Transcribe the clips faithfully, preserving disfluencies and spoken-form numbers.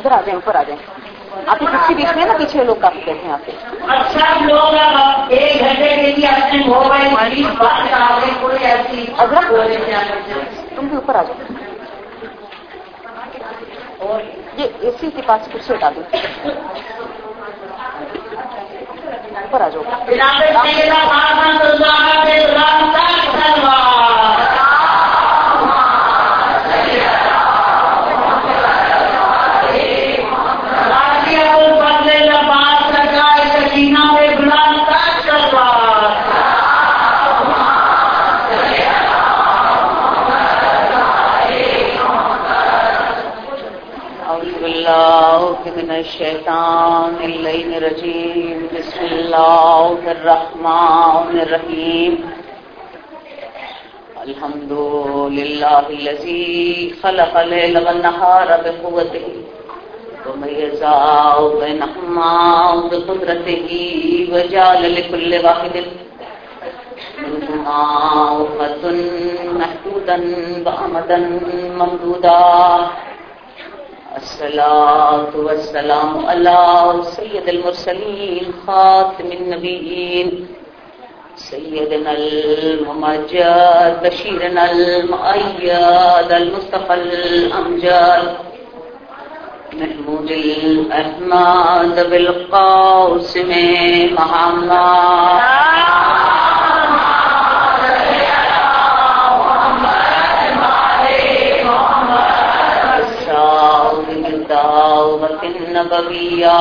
ادھر آ جائیں، اوپر آ جائیں. آپ کی کرسی بیچ میں نا، پیچھے لوگ کافی بیٹھے ہیں آپ کے. اچھا لوگ ایک گھنٹے کے لیے اپنے موبائل کوئی ایسی تم بھی اوپر آ جاؤ. یہ اے سی کے پاس کرسی ہٹا دو، اوپر آ جاؤ. من الشیطان اللعین الرجیم. بسم اللہ الرحمن الرحیم. الحمد للہ الذی خلق اللیل والنہار بقوتہ ومیز بینہما بقدرتہ وجعل لکل واحد منہما وقتا محدودا وامدا ممدودا. الصلاة والسلام على سيد المرسلين خاتم النبيين سيدنا الممجد بشيرنا المؤيد المصطفى الأمجد محمود الأحمد بالقاسم محمد. النبویہ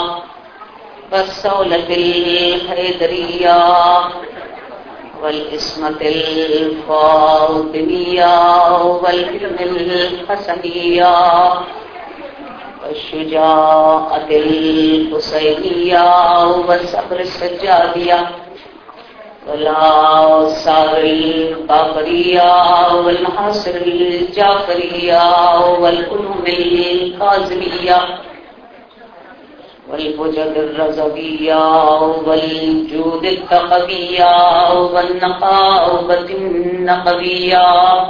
والصولة الحیدریہ والعصمت الفاطمیہ والعلم الحسنیہ والشجاعت الحسینیہ والصبر السجادیہ والآثار الباقریہ والمحاصر الجعفریہ والعلوم الکاظمیہ والبجد الرضویہ والجود التقویہ والنقاوۃ النقویہ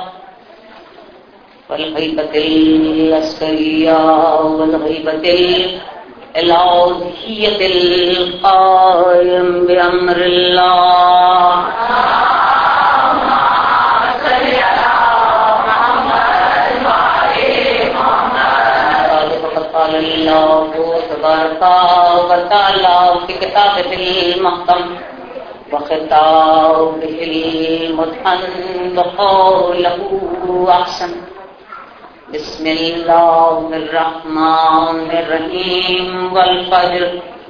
والغیبۃ العسکریہ والغیبۃ الالوہیۃ القائم بامر اللہ. قال اللہ تبارک و تعالی فی کتابہ المحکم وخطابہ المتقن وقولہ احسن. بسم اللہ الرحمن الرحیم. والفجر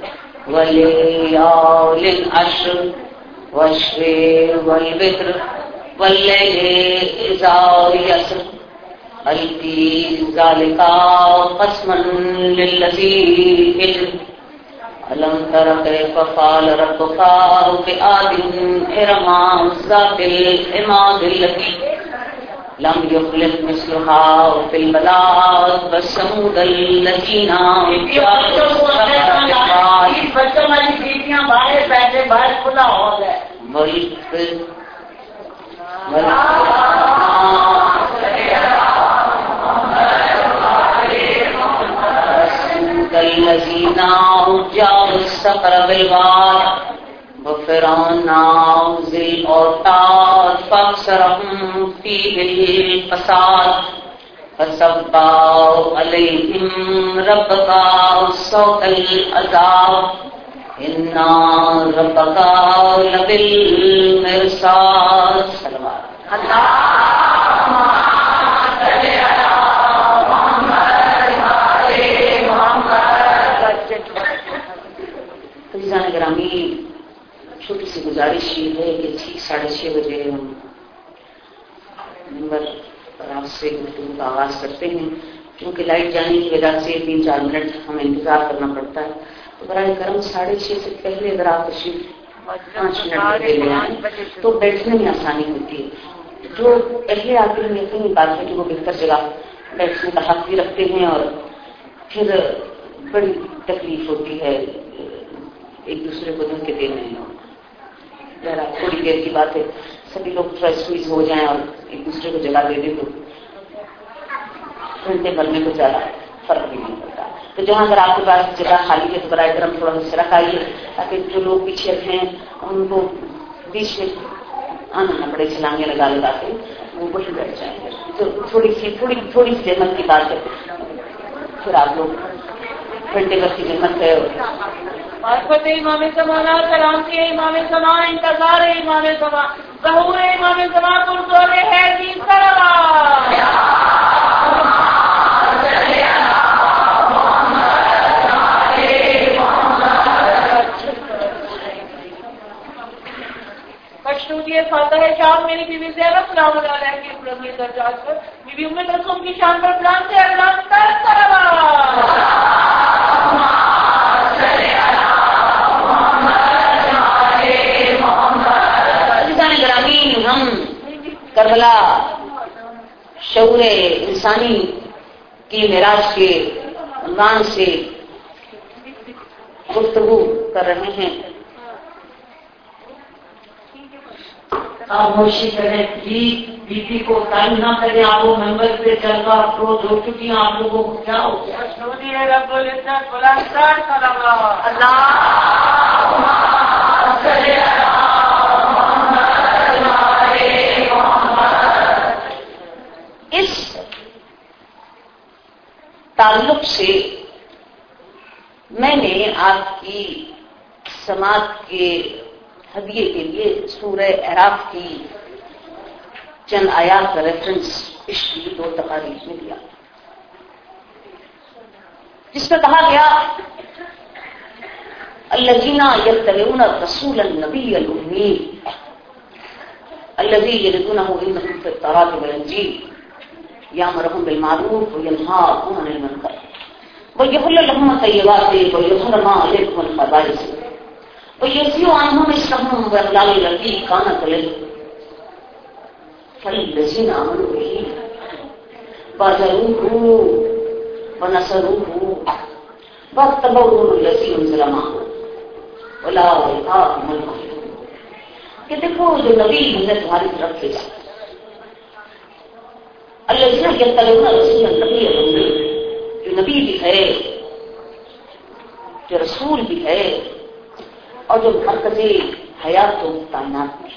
ولیال العشر والشفع والوتر واللیل اذا یسر هل فی ذلک قسم للذی حجر. ألم تر كيف فعل ربك بعاد إرم ذات العماد التي لم يخلق مثلها في البلاد والثمود الذين جابوا بچوں والی بیٹیاں باہر بیٹھے باہر کھلا ہو گئے. الذين جابوا الصخر بالواد وفرعون ذي الأوتاد فأكثرهم فيه الفساد فصبوا عليهم ربك صوت العذاب إن ربك لبالمرصاد. صلوات عزیزان گرامی، چھوٹی سی گزارش یہ ہے کہ ٹھیک ساڑھے چھ بجے ہم ممبر پر آپ سے گفتگو کا آغاز کرتے ہیں. کیونکہ لائٹ جانے کی وجہ سے تین چار منٹ ہمیں انتظار کرنا پڑتا ہے، تو براہ کرم ساڑھے چھ سے پہلے اگر آپ تشریف پانچ منٹ کے لے آئیں تو بیٹھنے میں آسانی ہوتی ہے. جو پہلے آتے ہیں یقینی بات ہے کہ وہ بہتر جگہ بیٹھنے کا حق بھی رکھتے ہیں، اور پھر بڑی تکلیف ہوتی ہے ایک دوسرے کو دھکے دینے میں. ذرا تھوڑی دیر کی بات ہے، سبھی لوگ تھوڑا اسکویز ہو جائیں اور ایک دوسرے کو جگہ دے دیں تو گھنٹے بھر میں کچھ زیادہ فرق بھی نہیں پڑتا. تو جہاں اگر آپ کے پاس جگہ خالی ہے تو برائے کرم تھوڑا سا رکھ آئیے تاکہ جو لوگ پیچھے ہیں ان کو بیچ میں آنا نہ پڑے چھلانگے لگا لگا کے وہ وہی بیٹھ جائیں گے. تو تھوڑی سی تھوڑی تھوڑی سی جہمت کی بات ہے. پھر آپ لوگ گھنٹے بھر کی جہمت ہے. معرفت امام زمانہ سلامتی امام زمانہ انتظار امام زمانہ ظہور امام زمانہ پرزور ہے دین سلام. مشروطیت فاتح شام میری بیوی زینب سلام اللہ علیہ کی بلندی درجات پر بیوی ام کلثوم کی شان پر پلان سے اعلان کر گرامی. ہم کربلا شعور انسانی کی معراج کے عنوان سے گفتگو کر رہے ہیں. آپ کوشش کریں پلیز بی پی کو ٹائم نہ کریں. آپ کو ممبر پہ چل کر افروز ہو چکی ہیں. آپ لوگوں کو کیا ہو گیا؟ رب العزت اس تعلق سے میں نے آپ کی سماعت کے ہدیے کے لیے سورہ اعراف کی چند آیات کا ریفرنس پچھلی دو تقاریر میں دیا جس میں کہا گیا الذین یتبعون الرسول النبی الأمی الذی یجدونہ عندہم فی التوراۃ والانجیل یأمرهم بالمعروف وینہاهم عن المنکر ویحل لهم الطیبات ویحرم علیکم الخبائث ويزيل عنهم إصرهم وإغلال التي كانت عليهم فالذين آمنوا به وعزروه ونصروه واتبعوا النور الذي أنزل معه أولئك هم المفلحون. کہ دیکھو جو نبی ہم نے تمہاری طرف بھیجا الذين يتبعون الرسول النبي الأمي جو نبی بھی ہے جو رسول بھی ہے اور جو مرکزی حیات و تعینات میں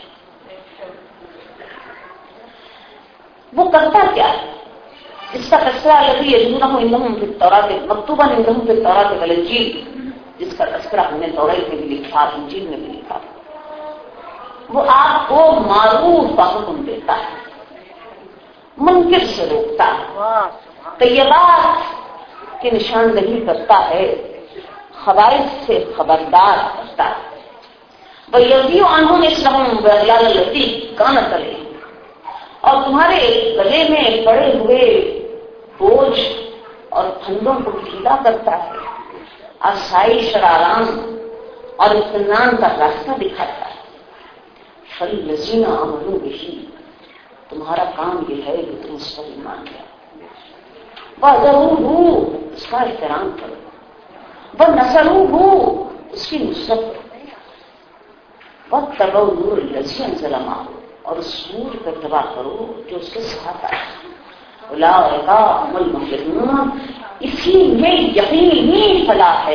وہ کرتا کیا ہے؟ اس کا تذکرہ الذی یجدونہ عندہم فی التوراۃ مکتوبا عندہم فی التوراۃ والانجیل جس کا تذکرہ ہم نے توریت میں بھی لکھا انجیل میں بھی لکھا. وہ آپ کو معروف کا حکم دیتا ہے منکر سے روکتا ہے طیبات کی نشاندہی کرتا ہے خبائث سے خبردار کرتا ہے. وَيَذِيُ عَنْهُمْ إِصْرَهُمْ وَإِغْلَالَ الَّتِي كَانَتْ عَلَيْهِمْ اور تمہارے گلے میں پڑے ہوئے بوجھ اور پھندوں کو ڈھیلا کرتا ہے آسائش اور آرام اور اطمینان کا راستہ دکھاتا ہے. فَالَّذِينَ آمَنُوا بِهِ تمہارا کام یہ ہے کہ تم اس پر ایمان لے وَعَزَرُوهُ اس کا احترام کرو وَنَصَرُوهُ اس کی نصرت کرو وَاتَّبَعُوا النُّورَ الَّذِي أَنزَلَ مَعَهُ اور اس نور کا اتباع کرو جو اس کے ساتھ آیا. أُولَٰئِكَ هُمُ الْمُفْلِحُونَ اسی میں یقینی فلاح ہے.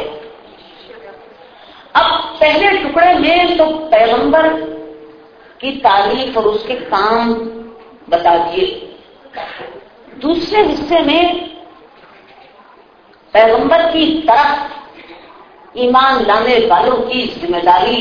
اب پہلے ٹکڑے میں تو پیغمبر کی تعریف اور اس کے کام بتا دیے. دوسرے حصے میں پیغمبر کی طرف ایمان لانے والوں کی ذمہ داری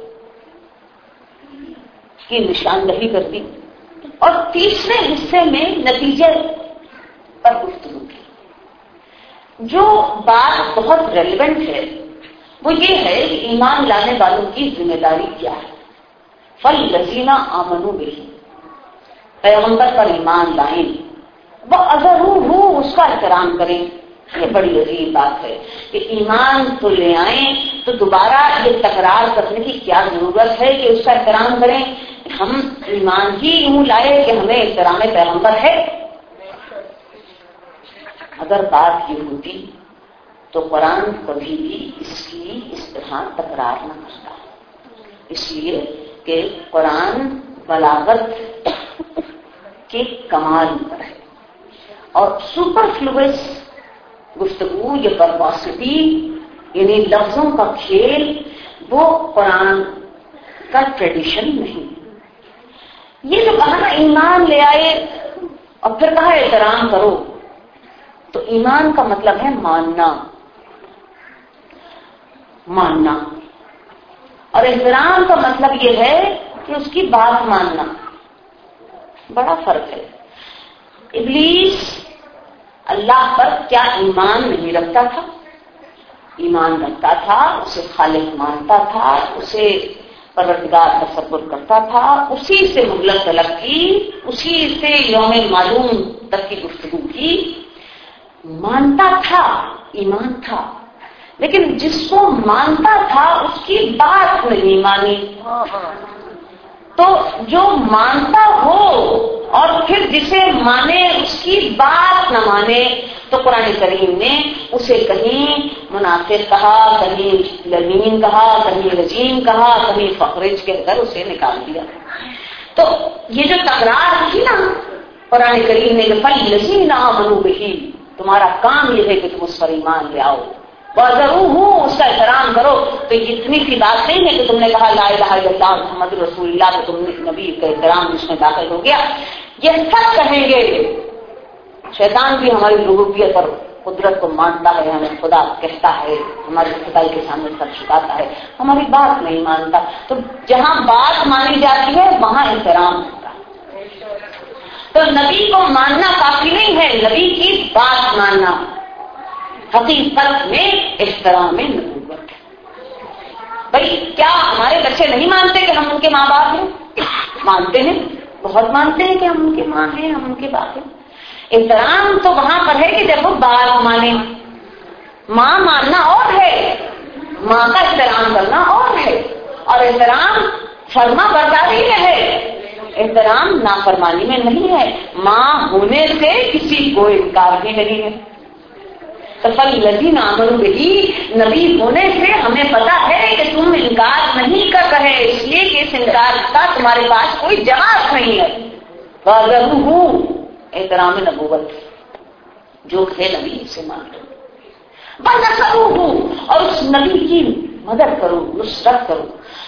کی نشاندہی کر دی اور تیسرے حصے میں نتیجے پر گفتگو کی. جو بات بہت ریلیونٹ ہے وہ یہ ہے کہ ایمان لانے والوں کی ذمہ داری کیا ہے. فَالَّذِينَ آمَنُوا بِهِ پیغمبر پر ایمان لائیں وَعَزَرُوهُ اس کا احترام کریں. یہ بڑی عظیم بات ہے کہ ایمان تو لے آئیں تو دوبارہ یہ تکرار کرنے کی کیا ضرورت ہے کہ اس کا احترام کریں. ہم ایمان ہی یوں لائے کہ ہمیں احترام پیغمبر ہے. اگر بات یہ ہوتی تو قرآن کبھی بھی اس کی اس طرح تکرار نہ کرتا. اس لیے کہ قرآن بلاغت کے کمال پر ہے اور سپر فلوئس گفتگو، یہ ورباسٹی یعنی لفظوں کا کھیل، وہ قرآن کا ٹریڈیشن نہیں. یہ جو کہا نا ایمان لے آئے اور پھر کہا احترام کرو، تو ایمان کا مطلب ہے ماننا ماننا اور احترام کا مطلب یہ ہے کہ اس کی بات ماننا. بڑا فرق ہے. ابلیس اللہ پر کیا ایمان نہیں رکھتا تھا؟ ایمان رکھتا تھا، اسے خالق مانتا تھا، اسے پروردگار تصور کرتا تھا، اسی سے مغلق طلب کی، اسی سے یوم معلوم تک کی گفتگو کی. مانتا تھا، ایمان تھا، لیکن جس کو مانتا تھا اس کی بات نہیں مانی. تو جو مانتا ہو اور پھر جسے مانے اس کی بات نہ مانے، تو قرآن کریم نے اسے کہیں منافق کہا، کہیں لعین کہا، کہیں رجیم کہا، کہیں فخرج کہہ کر اسے نکال دیا. تو یہ جو تکرار تھی نا قرآن کریم نے، فَالَّذِينَ آمَنُوا بِهِ، تمہارا کام یہ ہے کہ تم اس پر ایمان لے آؤ، وَذَرُوهُ، اس کا احترام کرو. تو یہ اتنی سی بات نہیں ہے کہ تم نے کہا لا الہ الا اللہ محمد رسول اللہ، تو تم نے نبی کا احترام اس میں داخل ہو گیا. یہ سب کہیں گے. شیطان بھی ہماری ربوبیت اور قدرت کو مانتا ہے، ہمیں خدا کہتا ہے، ہماری خدائی کے سامنے سب جھکاتا ہے، ہماری بات نہیں مانتا. تو جہاں بات مانی جاتی ہے وہاں احترام ہوتا ہے. تو نبی کو ماننا کافی نہیں ہے، نبی کی بات ماننا حقیقت میں احترام نبوت ہے. بھائی کیا ہمارے بچے نہیں مانتے کہ ہم ان کے ماں باپ ہیں؟ مانتے ہیں، بہت مانتے ہیں کہ ہم ان کے ماں ہیں، ہم ان کے باپ ہیں. احترام تو وہاں پر ہے کہ جب وہ بات مانے. ماں ماننا اور ہے، ماں کا احترام کرنا اور ہے. اور احترام فرما برداری میں ہے، احترام نافرمانی میں نہیں ہے. ماں ہونے سے کسی کو انکار بھی نہیں ہے. فَالَّذِينَ آمَنُوا بِهِ، نبی ہونے سے ہمیں پتا ہے کہ تم انکار نہیں کر رہے، اس لیے کہ اس انکار کا تمہارے پاس کوئی جواب نہیں ہے. وَذَرُوهُ، احترام نبوت، جو ہے نبی سے مان لو. وَنَصَرُوهُ، اور اس نبی کی مدد کرو، نصرت کرو.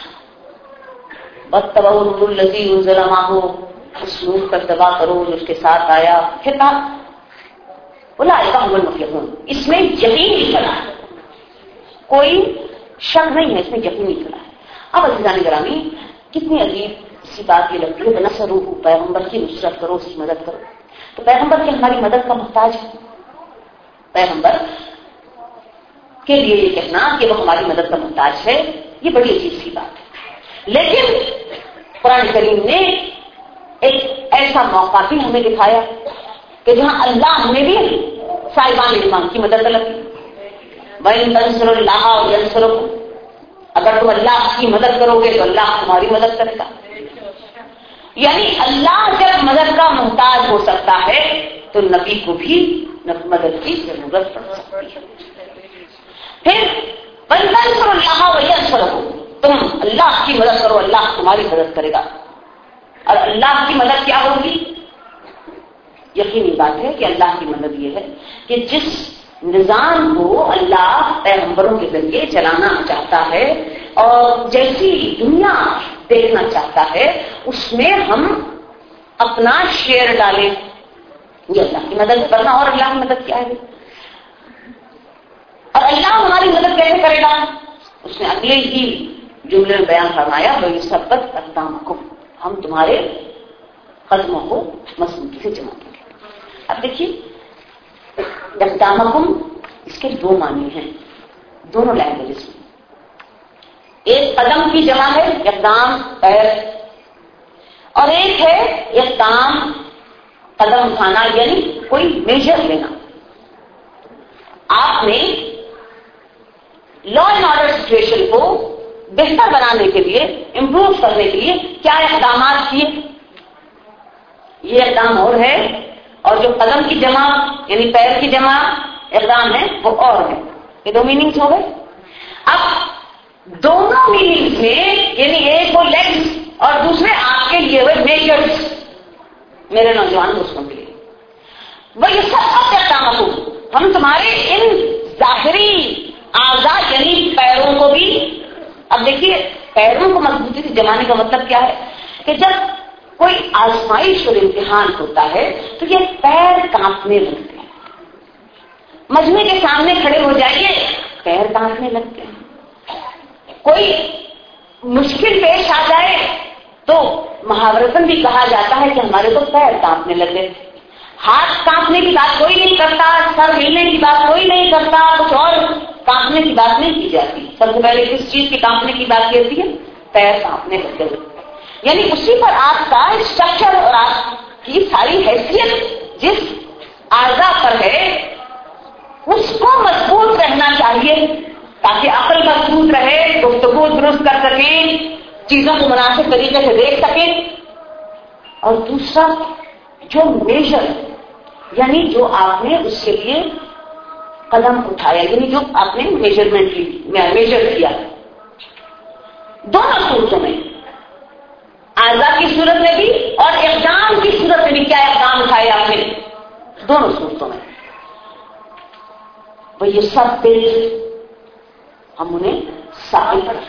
وَاتَّبَعُوا النُّورَ الَّذِي أُنزِلَ مَعَهُ، اس نور کا اتباع کرو جو اس کے ساتھ آیا. پھر کہا اولئک هم المفلحون، اس میں یقین ہی کھڑا ہے، کوئی شک نہیں ہے، اس میں یقین ہی کھڑا ہے. اب عزیزان گرامی، کتنی عجیب سی بات یہ لگتی ہے، نصروہ، پیغمبر کی نصرت کرو، اس کی مدد کرو. تو پیغمبر کی ہماری مدد کا محتاج ہے. پیغمبر کے لیے یہ کہنا کہ وہ ہماری مدد کا محتاج ہے، یہ بڑی عجیب سی بات ہے. لیکن قرآن کریم نے ایک ایسا موقع بھی ہمیں دکھایا کہ جہاں اللہ نے بھی صاحبان ایمان کی مدد طلب کی. وَإِن تَنصُرُوا اللَّهَ يَنصُرْكُمْ، اگر تم اللہ کی مدد کرو گے تو اللہ تمہاری مدد کرے گا. یعنی اللہ جب مدد کا محتاج ہو سکتا ہے تو نبی کو بھی مدد کی ضرورت پڑ سکتی ہے. پھر وَإِن تَنصُرُوا اللَّهَ وَيَنصُرْكُمْ، تم اللہ کی مدد کرو، اللہ تمہاری مدد کرے گا. اور اللہ کی مدد کیا ہوگی؟ یقینی بات ہے کہ اللہ کی مدد یہ ہے کہ جس نظام کو اللہ پیغمبروں کے ذریعے چلانا چاہتا ہے اور جیسی دنیا دیکھنا چاہتا ہے اس میں ہم اپنا شیئر ڈالیں. یہ اللہ کی مدد کرنا. اور اللہ کی مدد کیا ہے؟ اور اللہ ہماری مدد کیسے کرے گا؟ اس نے اگلے ہی جملے میں بیان فرمایا، وَيُثَبِّتْ أَقْدَامَكُمْ، ہم تمہارے قدموں کو مضبوطی سے جمع کریں. اب دیکھیے اقدامکم، اس کے دو معنی ہیں دونوں لینگویجز میں. ایک قدم کی جمع ہے اقدام پیر، اور ایک ہے اقدام قدم اٹھانا یعنی کوئی میجر لینا. آپ نے لا اینڈ آرڈر سچویشن کو بہتر بنانے کے لیے، امپروو کرنے کے لیے کیا اقدامات کیے؟ یہ اقدام اور ہے، اور جو قدم کی جمع یعنی پیر کی جمع اقدام ہے وہ اور ہے. یہ دو میننگز ہو گئے. اب دونوں میننگز میں یعنی ایک وہ لیگز اور دوسرے آپ کے لیے ہوئے میجرز، میرے نوجوان دوستوں کے لیے وہ یہ سب سب اقدامات ہو. ہم تمہارے ان ظاہری اعضاء یعنی پیروں کو بھی، اب دیکھیے پیروں کو مضبوطی سے جمانے کا مطلب کیا ہے کہ جب کوئی آزمائش اور امتحان ہوتا ہے تو یہ پیر کانپنے لگتے ہیں. مجمع کے سامنے کھڑے ہو جائیے پیر کانپنے لگتے ہیں. کوئی مشکل پیش آ جائے تو محاورتن بھی کہا جاتا ہے کہ ہمارے تو پیر کانپنے لگے. ہاتھ کانپنے کی بات کوئی نہیں کرتا، سر ہلنے کی بات کوئی نہیں کرتا، کچھ اور کانپنے کی بات نہیں کی جاتی. سب سے پہلے کس چیز کی کانپنے کی بات کی جاتی ہے؟ پیر کانپنے لگتے ہیں. یعنی اسی پر آپ کا اسٹرکچر اور آپ کی ساری حیثیت جس اعضاء پر ہے اس کو مضبوط رہنا چاہیے تاکہ عقل مضبوط رہے، گفتگو درست کر سکیں، چیزوں کو مناسب طریقے سے دیکھ سکیں. اور دوسرا جو میجر یعنی جو آپ نے اس کے لیے قدم اٹھایا، یعنی جو آپ نے میجرمنٹ لی، میجر کیا، دونوں صورتوں میں اعضاء کی صورت میں بھی اور اقدام کی صورت میں بھی کیا اقدام اٹھائے آپ نے؟ دونوں صورتوں میں. وہ یہ سب پیج ہم انہیں ثابت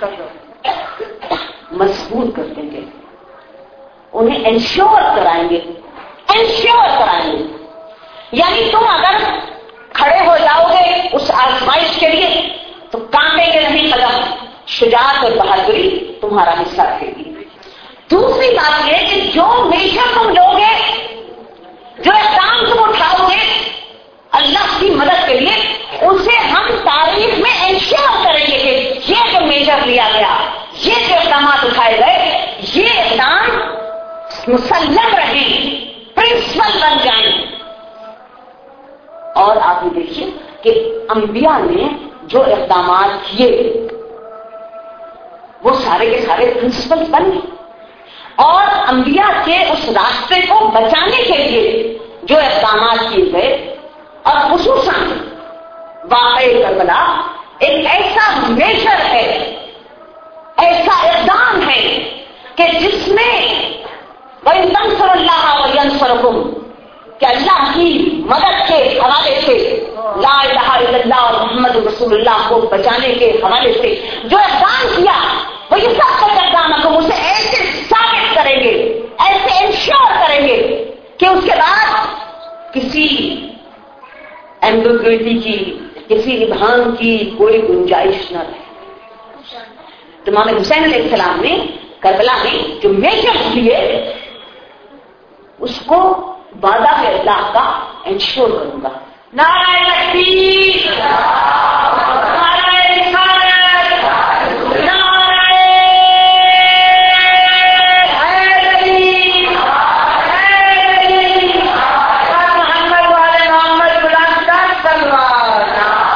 مضبوط کر دیں گے، انہیں انشور کرائیں گے، انشور کرائیں گے. یعنی تم اگر کھڑے ہو جاؤ گے اس آزمائش کے لیے تو کانپیں گے نہیں قدم، شجاعت اور بہادری تمہارا حصہ رہے گی. دوسری بات یہ کہ جو میجر تم لوگے، جو اقدام تم اٹھاؤ گے اللہ کی مدد کے لیے، اسے ہم تاریخ میں انشور کریں گے کہ یہ جو میجر لیا گیا، یہ جو اقدامات اٹھائے گئے، یہ اقدام مسلم رہیں، پرنسپل بن جائیں. اور آپ یہ دیکھیے کہ انبیاء نے جو اقدامات کیے وہ سارے کے سارے پرنسپل بن گئے. اور انبیاء کے اس راستے کو بچانے کے لیے جو اقدامات کیے گئے، اور خصوصاً واقعہ کربلا ایک ایسا میجر ہے، ایسا اقدام ہے کہ جس میں وَإِن تَنصُرُوا اللَّهَ وَيَنصُرْكُمْ کہ اللہ کی مدد کے حوالے سے، لا الہ الا اللہ اور محمد رسول اللہ کو بچانے کے حوالے سے جو اقدام کیا وہ یہ سب کا اقدام ہے. ہم اسے ایسے ثابت کریں گے، ایسے انشور کریں گے کہ اس کے بعد کسی ایمبیگوٹی کی، کسی ابہام کی کوئی گنجائش نہ رہے. امام حسین علیہ السلام نے کربلا میں جو میجر لیے اس کو وعدہ ہے اللہ کا انشور کروں گا. نعرہ تکبیر، نعرہ رسالت، نعرہ حیدری، حیدری، محمد والے محمد غلام کا سلوات.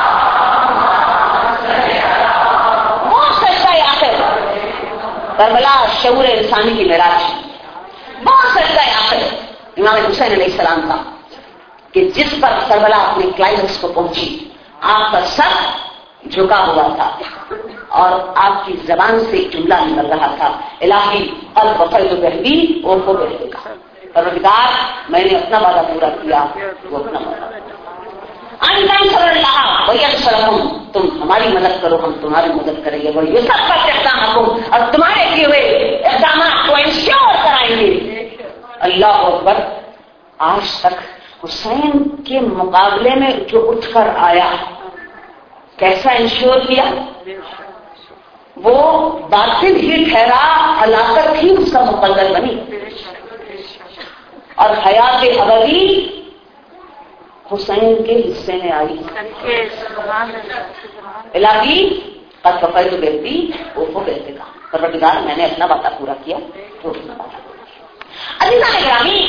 وہ سجدہ آخر کربلا شعور انسانی کی معراج، وہ سجدہ آخر امام حسین علیہ السلام کا کہ جس پر کربلا اپنے کلائمیکس کو پہنچی. آپ کا سر جھکا ہوا تھا اور آپ کی زبان سے جملہ نکل رہا تھا، الہی الفضل بہدی اور کو بہدے کا. پروردگار میں نے اپنا وعدہ پورا کیا، وہ اپنا وعدہ. انصر اللہ وینصرکم، تم ہماری مدد کرو ہم تمہاری مدد کریں گے. وہ یہ سب کا اقدام اور تمہارے کیے ہوئے اقدامات کو انشور کرائیں گے. اللہ اکبر. آج تک حسین کے مقابلے میں جو اٹھ کر آیا کیسا انشور کیا؟ وہ باطل ہی ٹھہرا، ہلاکت ہی اس کا مقدر بنی. اور حیات ابدی حسین کے حصے میں آئی. الہی قد وفیت بہدی وہ بہتے کا، پروردگار میں نے اپنا وعدہ پورا کیا تو عزیزان گرامی،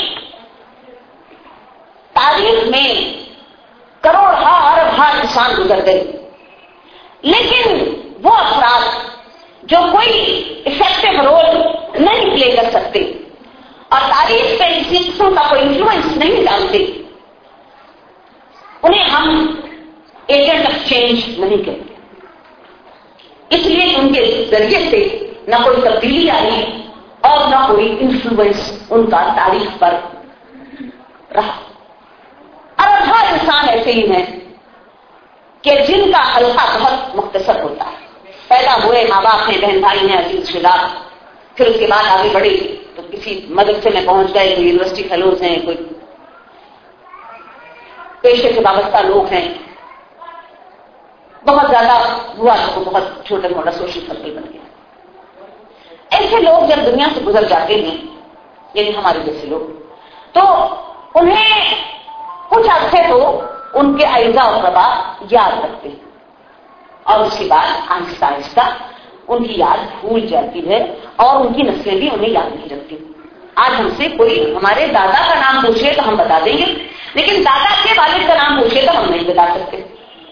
تاریخ میں کروڑ ہا ارب ہا انسان گزر گئے، لیکن وہ افراد جو کوئی افیکٹو رول نہیں پلے کر سکتے اور تاریخ پہ کسی قسم کا کوئی انفلوئنس نہیں ڈالتے، انہیں ہم ایجنٹ آف چینج نہیں کہتے. اس لیے ان کے ذریعے سے نہ کوئی تبدیلی آئی اور نہ کوئی انفلوئنس ان کا تاریخ پر رہا. ارب ہا انسان ایسے ہی ہیں کہ جن کا حلقہ بہت مختصر ہوتا ہے. پیدا ہوئے ماں باپ ہیں, بہن بھائی ہیں, عزیز رشتے دار, پھر اس کے بعد آگے بڑھے تو کسی مدرسے میں پہنچ گئے, کوئی یونیورسٹی فیلوز ہیں, کوئی پیشے سے وابستہ لوگ ہیں, بہت زیادہ ہوا تو بہت چھوٹا موٹا سوشل سرکل بن گیا. ایسے لوگ جب دنیا سے گزر جاتے ہیں, یعنی ہمارے جیسے لوگ, تو انہیں کچھ عرصے تو ان کے اعزاء و قربا یاد رکھتے ہیں, اور اس کے بعد آہستہ آہستہ ان کی یاد بھول جاتی ہے, اور ان کی نسلیں بھی انہیں یاد نہیں رکھتی. آج ہم سے کوئی ہمارے دادا کا نام پوچھے تو ہم بتا دیں گے, لیکن دادا کے والد کا نام پوچھے تو ہم نہیں بتا سکتے,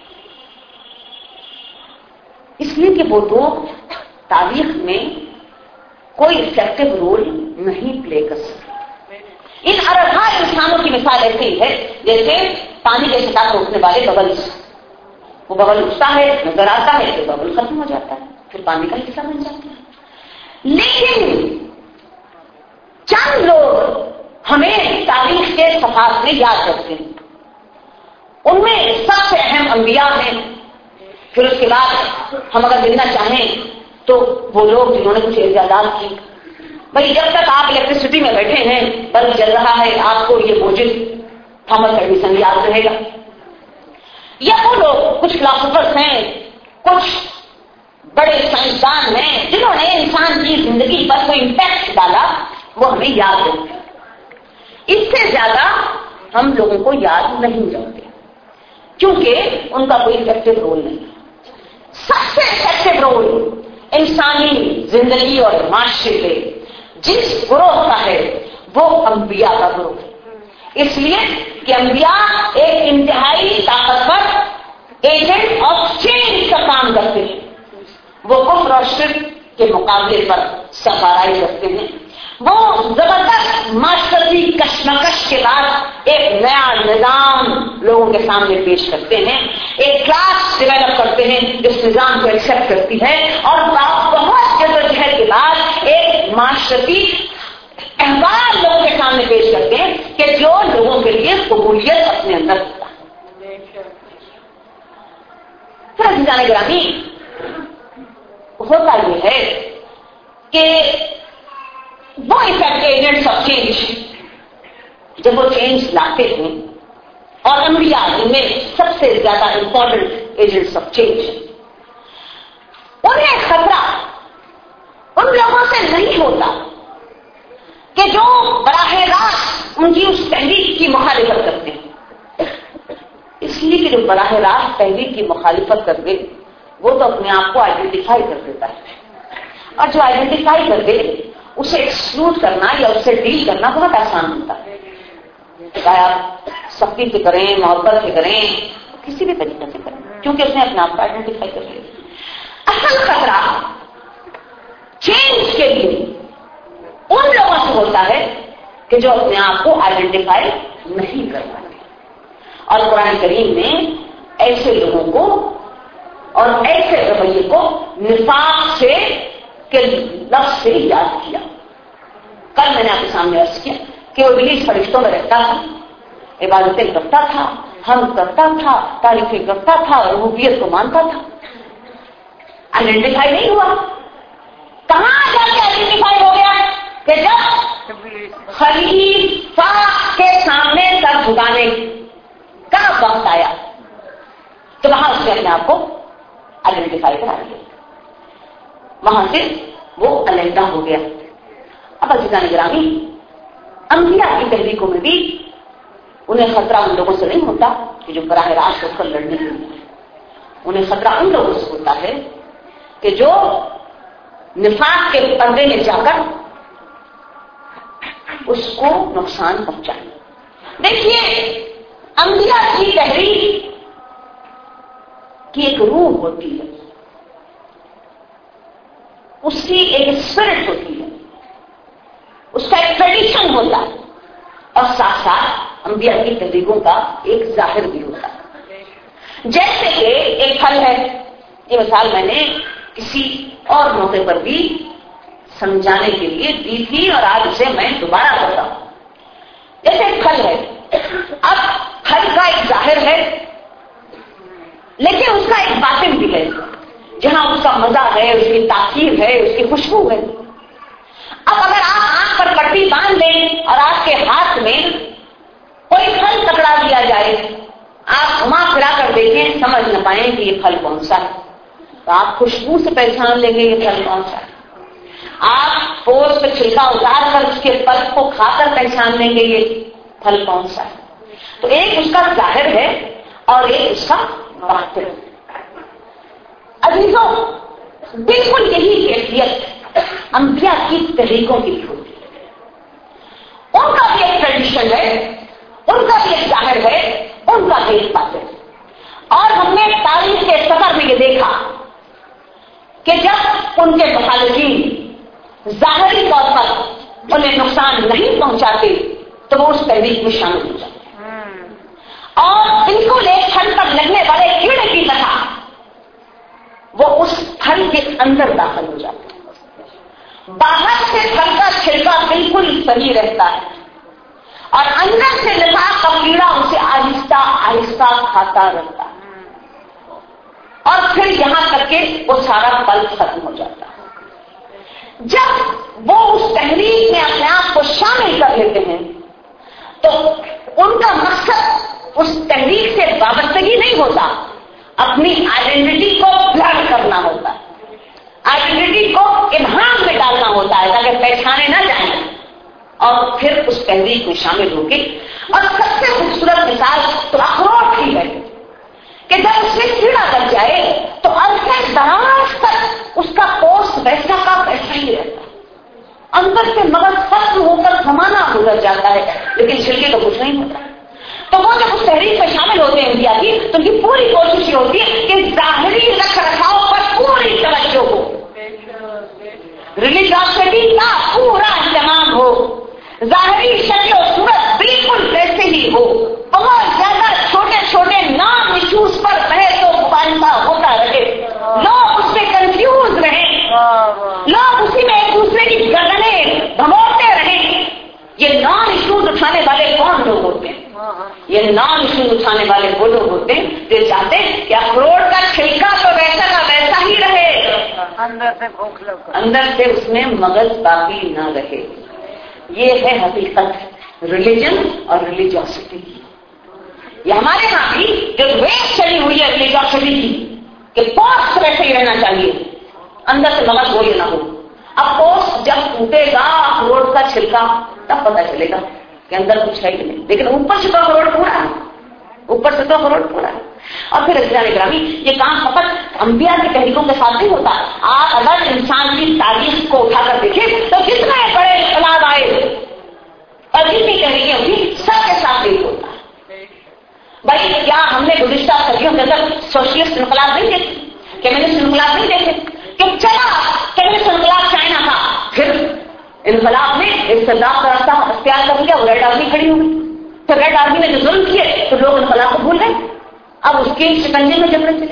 اس لیے کہ وہ تو تاریخ میں کوئی افیکٹو رول نہیں پلے کر سکتے. ان ارحا انسانوں کی مثال ایسے ہی ہے جیسے پانی کے سطح روکنے والے ببلز. وہ ببل اٹھتا ہے, نظر آتا ہے, تو ببل ختم ہو جاتا ہے, پھر پانی کا حصہ بن جاتا ہے. لیکن چند لوگ ہمیں تاریخ کے صفحات میں یاد رکھتے ہیں, ان میں سب سے اہم انبیاء ہیں. پھر اس کے بعد ہم اگر ملنا چاہیں تو وہ لوگ جنہوں نے کچھ ایجادات کی. بھائی جب تک آپ الیکٹریسٹی میں بیٹھے ہیں, بلب جل رہا ہے, آپ کو یہ موجود تھامس ایڈیسن یاد رہے گا. یا وہ لوگ کچھ فلاسفرز ہیں, کچھ بڑے سائنسدان ہیں جنہوں نے انسان کی زندگی پر کوئی امپیکٹ ڈالا, وہ ہمیں یاد رکھتے ہیں. اس سے زیادہ ہم لوگوں کو یاد نہیں رکھتے کیونکہ ان کا کوئی افیکٹو رول نہیں. سب سے افیکٹو رول انسانی زندگی اور معاشرے پہ جس گروہ کا ہے وہ انبیاء کا گروہ ہے. اس لیے کہ انبیاء ایک انتہائی طاقتور ایجنٹ آف چینج کا کام کرتے ہیں. وہ کفر اور شرک کے مقابلے پر سفارائی کرتے ہیں. وہ زبردست معاشرتی کشمکش کے بعد ایک نیا نظام لوگوں کے سامنے پیش کرتے ہیں, ایک کلاس ڈیولپ کرتے ہیں جس نظام کو ایکسپٹ کرتی ہے, اور بہت جدوجہد کے بعد ایک معاشرتی احوال لوگوں کے سامنے پیش کرتے ہیں کہ جو لوگوں کے لیے قبولیت اپنے اندر ہوتا ہے. پھر عزیزان گرامی, ہوتا یہ ہے کہ وہ افیکٹ ایجنٹس آف چینج جب وہ چینج لاتے ہیں, اور انبیاء ان میں سب سے زیادہ امپورٹنٹ ایجنٹس آف چینج, انہیں خطرہ ان لوگوں سے نہیں ہوتا کہ جو براہ راست ان کی اس تحریک کی مخالفت کرتے ہیں. اس لیے کہ جو براہ راست تحریک کی مخالفت کرتے وہ تو اپنے آپ کو آئیڈینٹیفائی کر دیتا ہے, اور جو آئیڈینٹیفائی کر دے اسے ایکسکلوڈ کرنا یا اس سے ڈیل کرنا بہت آسان ہوتا ہے. چاہے آپ سختی سے کریں, محبت سے کریں, کسی بھی طریقے سے کریں, کیونکہ اس نے اپنے آپ کو آئیڈینٹیفائی کر لیا. اصل خطرہ چینج کے لیے ان لوگوں سے ہوتا ہے کہ جو اپنے آپ کو آئیڈینٹیفائی نہیں کر پاتے. اور قرآن کریم نے ایسے لوگوں کو اور ایسے رویے کو نفاق سے کے لفظ سے یاد کیا. کل میں نے آپ کے سامنے عرض کیا کہ وہ ابلیس فرشتوں میں رہتا تھا, عبادتیں کرتا تھا, ہم کرتا تھا, تعریفیں کرتا تھا, ربوبیت کو مانتا تھا. آئیڈینٹیفائی نہیں ہوا. کہاں جا کے آئیڈینٹیفائی ہو گیا کہ جب خلیفہ کے سامنے سر جھکانے کا وقت آیا تو وہاں اس نے اپنے آپ کو آئیڈینٹیفائی کرا دیا, وہاں سے وہ علیحدہ ہو گیا. اب عزیزان گرامی, انبیاء کی تحریکوں میں بھی انہیں خطرہ ان لوگوں سے نہیں ہوتا کہ جو براہ راست اس پر لڑنے کے لیے, انہیں خطرہ ان لوگوں سے ہوتا ہے کہ جو نفاق کے پردے میں جا کر اس کو نقصان پہنچائیں. دیکھیے, انبیاء کی تحریک کی ایک روح ہوتی ہے, اس کی ایک اسپرٹ ہوتی ہے, اس کا ایک ٹریڈیشن ہوتا ہے, اور ساتھ ساتھ انبیاء کی تحریکوں کا ایک ظاہر بھی ہوتا ہے. جیسے کہ ایک پھل ہے, یہ مثال میں نے کسی اور موقع پر بھی سمجھانے کے لیے دی تھی اور آج اسے میں دوبارہ کرتا ہوں. جیسے ایک پھل ہے, اب پھل کا ایک ظاہر ہے لیکن اس کا ایک باطن بھی ہے جہاں اس کا مزہ ہے، اس کی تاثیر ہے، اس کی خوشبو ہے۔ اب اگر آپ آنکھ پر پٹی باندھ لیں اور آپ کے ہاتھ میں کوئی پھل پکڑا دیا جائے، آپ گھما پھرا کر دیکھیں، سمجھ نہ پائیں کہ یہ پھل کون سا ہے، تو آپ خوشبو سے پہچان لیں گے یہ پھل کون سا ہے۔ آپ پوست پہ چھلکا اتار کر اس کے پھل کو کھا کر پہچان لیں گے یہ پھل کون سا ہے۔ تو ایک اس کا ظاہر ہے اور ایک اس کا باطن۔ عزیزوں، بالکل یہی کیفیت انبیاء کی تحریکوں کی بھی ہوتی ہے۔ ان کا بھی ایک ٹریڈیشن ہے، ان کا بھی ایک ظاہر ہے، ان کا بھی ایک باطن۔ اور ہم نے تاریخ کے سفر میں یہ دیکھا کہ جب ان کے مخالفین ظاہری طور پر انہیں نقصان نہیں پہنچاتے تو وہ اس تحریک میں شامل ہو جاتے اور بالکل ایک پھل پر لگنے والے کیڑے کی طرح وہ اس پھل کے اندر داخل ہو جاتے ہیں۔ باہر سے پھل کا چھلکا بالکل صحیح رہتا ہے اور اندر سے نفاق کا کیڑا اسے آہستہ آہستہ کھاتا رہتا ہے اور پھر یہاں تک کہ وہ سارا پھل ختم ہو جاتا ہے۔ جب وہ اس تحریک میں اپنے آپ کو شامل کر لیتے ہیں تو ان کا مقصد اس تحریک سے وابستگی نہیں ہوتا، اپنی آئیڈینٹی کو بلر کرنا ہوتا ہے، آئیڈینٹی کو ابہام میں ڈالنا ہوتا ہے تاکہ پہچانے نہ جائیں اور پھر اس تحریک میں شامل ہو کے۔ اور سب سے خوبصورت مثال تو اخروٹ کی ہے کہ جب اس میں کیڑا لگ جائے تو عرصے دراز تک اس کا پوست ویسا کا ویسا ہی رہتا ہے، اندر سے مغز ختم ہو کر زمانہ گزر جاتا ہے لیکن چھلکے تو کچھ نہیں ہوتا۔ تو وہ جب اس تحریک میں شامل ہوتے ہیں انڈیا کی تو ان کی پوری کوشش یہ ہوتی ہے کہ ظاہری رکھ رکھاؤ پر پوری توجہ ہو، ریلیجیوسٹی کا پورا اہتمام ہو، ظاہری شکل و صورت بالکل ویسے ہی ہو، بہت زیادہ چھوٹے چھوٹے نام ایشوز پر بحث و مباحثہ ہوتا رہے، لوگ اس سے کنفیوز رہیں، لوگ اسی میں ایک دوسرے کی گردنیں دھموڑتے رہیں۔ یہ نام ایشوز اٹھانے والے کون لوگ ہوتے ہیں؟ یہ نام ایشوز اٹھانے والے وہ لوگ ہوتے ہیں جو چاہتے ہیں کہ اخروٹ کا چھلکا تو ویسا کا ویسا ہی رہے، اندر سے بھوک لگ اندر سے اس میں مغز باقی نہ رہے۔ یہ ہے حقیقت ریلیجن اور ریلیجیوسٹی کی۔ یہ ہمارے ہاں بھی جو ویسٹ چلی ہوئی ہے ریلیجیوسٹی کی کہ پوسٹ ویسے ہی رہنا چاہیے، اندر سے مغز ہو یا نہ ہو۔ اب پوسٹ جب ٹوٹے گا اخروٹ کا چھلکا تب پتہ چلے گا کہ اندر کچھ ہے کہ نہیں، لیکن اوپر سے تو اخروٹ پورا ہے، اوپر سے تو اخروٹ پورا ہے۔ اور پھر عزیزان گرامی، یہ کام فقط انبیاء کی تحریکوں کے ساتھ نہیں ہوتا۔ آپ اگر انسان کی تاریخ کو اٹھا کر دیکھیں تو کتنے بڑے انقلاب آئے اور جتنی تحریکیں ہوئی سب کے ساتھ نہیں ہوتا ہے۔ بھائی کیا ہم نے گزشتہ صدیوں کے اندر سوشلسٹ انقلاب نہیں دیکھے، کمیونسٹ انقلاب نہیں دیکھے کہ چلا کمیونسٹ انقلاب چائنا تھا، پھر انقلاب نے استعداد کا راستہ اختیار کر لیا، وہ ریڈ آرمی کھڑی ہوئی، پھر ریڈ آرمی نے جو ظلم کیے تو لوگ انقلاب کو بھول گئے، اب اس کے شکنجے میں جبرے چلے۔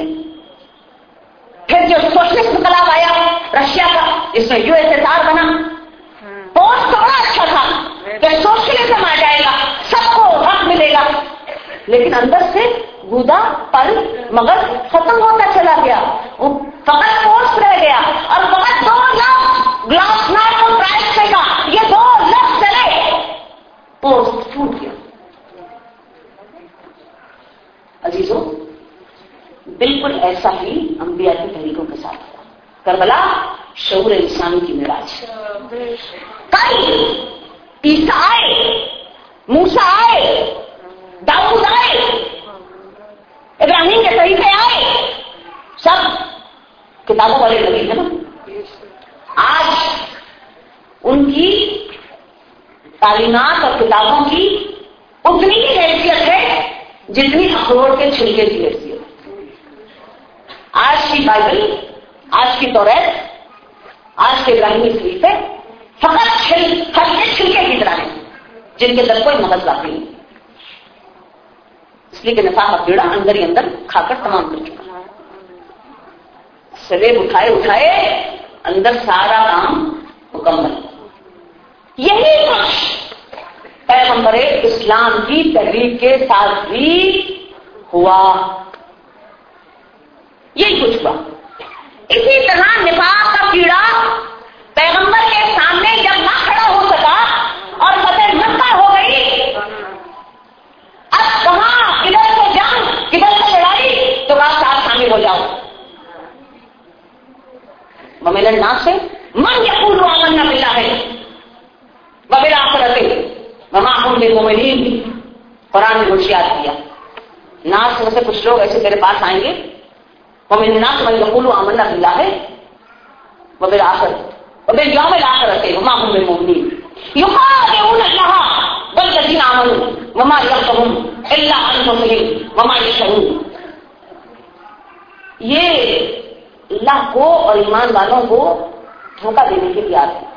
پھر جو سوشلسٹ انقلاب آیا رشیا کا، اس میں یو ایس ایس آر بنا، پوسٹ تو بڑا اچھا تھا کہ سوشلزم آ جائے گا، سب کو حق ملے گا، لیکن اندر سے گودا پل مغز ختم ہوتا چلا گیا، فقط پوسٹ رہ گیا اور فقط دو لفظ گلاس ناٹ اور پرائز کا یہ دو لفظ چلے، پوسٹ ٹوٹ گیا۔ عزیزوں، بالکل ایسا ہی انبیاء کی تحریکوں کے ساتھ ہوا۔ کربلا شعور انسانی کی معراج، کل عیسیٰ آئے، موسیٰ آئے، داؤد آئے، ابراہیم کے طریقے آئے، سب کتابوں والے نبی ہیں نا۔ آج ان کی تعلیمات اور کتابوں کی اتنی ہی حیثیت ہے جتنی اخروٹ کے چھلکے کی حیثیت۔ آج کی بائبل، آج کی توریت، آج کے ابراہیمی صحیفے فقط چھل ہلکے چھلکے کی طرح ہیں جن کے اندر کوئی مغز باقی نہیں، اس لیے کہ نفاق کا کیڑا اندر ہی اندر کھا کر تمام کر چکا، سلیب اٹھائے اٹھائے اندر سارا کام مکمل۔ یہی کچھ پیغمبر اسلام کی تحریک کے ساتھ بھی ہوا۔ یہی کچھ ہوا. اسی طرح نفاق کا کیڑا پیغمبر کے سامنے جب نہ کھڑا ہو سکا اور فتح مکہ ہو گئی، اب کہاں کدھر سے جنگ کدھر سے لڑائی، تو آپ ساتھ شامل ہو جاؤ. ومن الناس سے من یقول آمنا باللہ وبالآخرۃ وما هم بمؤمنین. قرآن نے ہوشیار کیا. ناس میں سے کچھ لوگ ایسے تیرے پاس آئیں گے، ومن الناس من یقول آمنا باللہ وبالآخرۃ وبالیوم الآخرۃ وما هم بمؤمنین یخادعون اللہ والذین آمنوا وما یخدعون الا انفسهم وما یشعرون. یہ اللہ کو اور ایمان والوں کو دھوکہ دینے کے لیے آتے ہیں.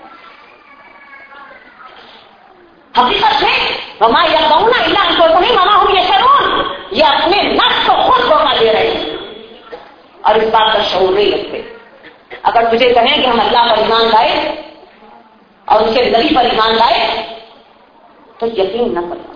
حقیقت ہے وما یخدعون الا انفسهم وما هم یشعرون. یہ اپنے نفس کو خود دھوکہ دے رہے ہیں اور اس بات کا شعور نہیں رکھتے. اگر تجھے کہیں کہ ہم اللہ پر ایمان لائے اور اس کے نبی پر ایمان لائے تو یقین نہ کرنا.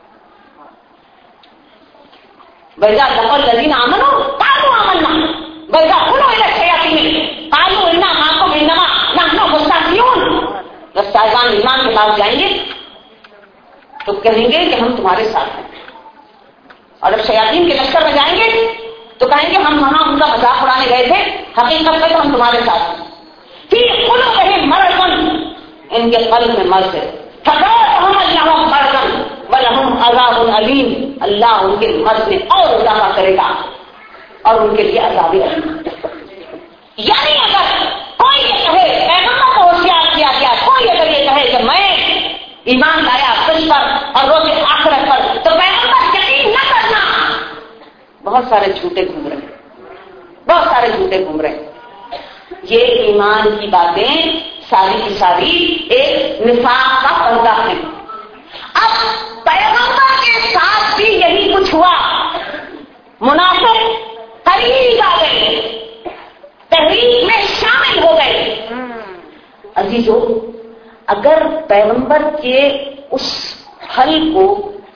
وَإِذَا لَقُوا الَّذِينَ آمَنُوا قَالُوا آمَنَّا وَإِذَا خَلَوْا إِلَى الشَّيَاطِينِ قَالُوا إِنَّا مَعَكُمْ إِنَّمَا نَحْنُ مُسْتَهْزِئُونَ. جب شیطان ایمان کے پاس جائیں گے تو کہیں گے کہ ہم تمہارے ساتھ ہیں، اور جب شیاطین کے لشکر میں جائیں گے تو کہیں گے ہم وہاں ان کا مذاق اڑانے گئے تھے، حقیقت میں تو ہم تمہارے ساتھ ہیں. فِي قُلُوبِهِم مَرَضٌ، ان کے قلب میں مرض ہے. فَزَادَهُمُ اللَّهُ مَرَضًا وَلَهُمْ عَذَابٌ أَلِيمٌ. اللہ ان کے مرض میں اور اضافہ کرے گا اور ان کے لیے عذاب الیم. یعنی اگر کوئی یہ کہے، پیغمبر کو ہوشیار کیا گیا، کوئی اگر یہ کہے کہ میں ایمان لایا تجھ پر اور روز آخرت پر، تو پیغمبر یقین نہ کرنا. بہت سارے جھوٹے گھوم رہے ہیں، بہت سارے جھوٹے گھوم رہے ہیں. یہ ایمان کی باتیں ساری کی ساری ایک نفاق کا پردہ ہے. اب پیغمبر کے ساتھ بھی یہی کچھ ہوا. منافق قریب آ گئے، تحریک میں شامل ہو گئے. عزیزو، اگر پیغمبر کے اس پھل کو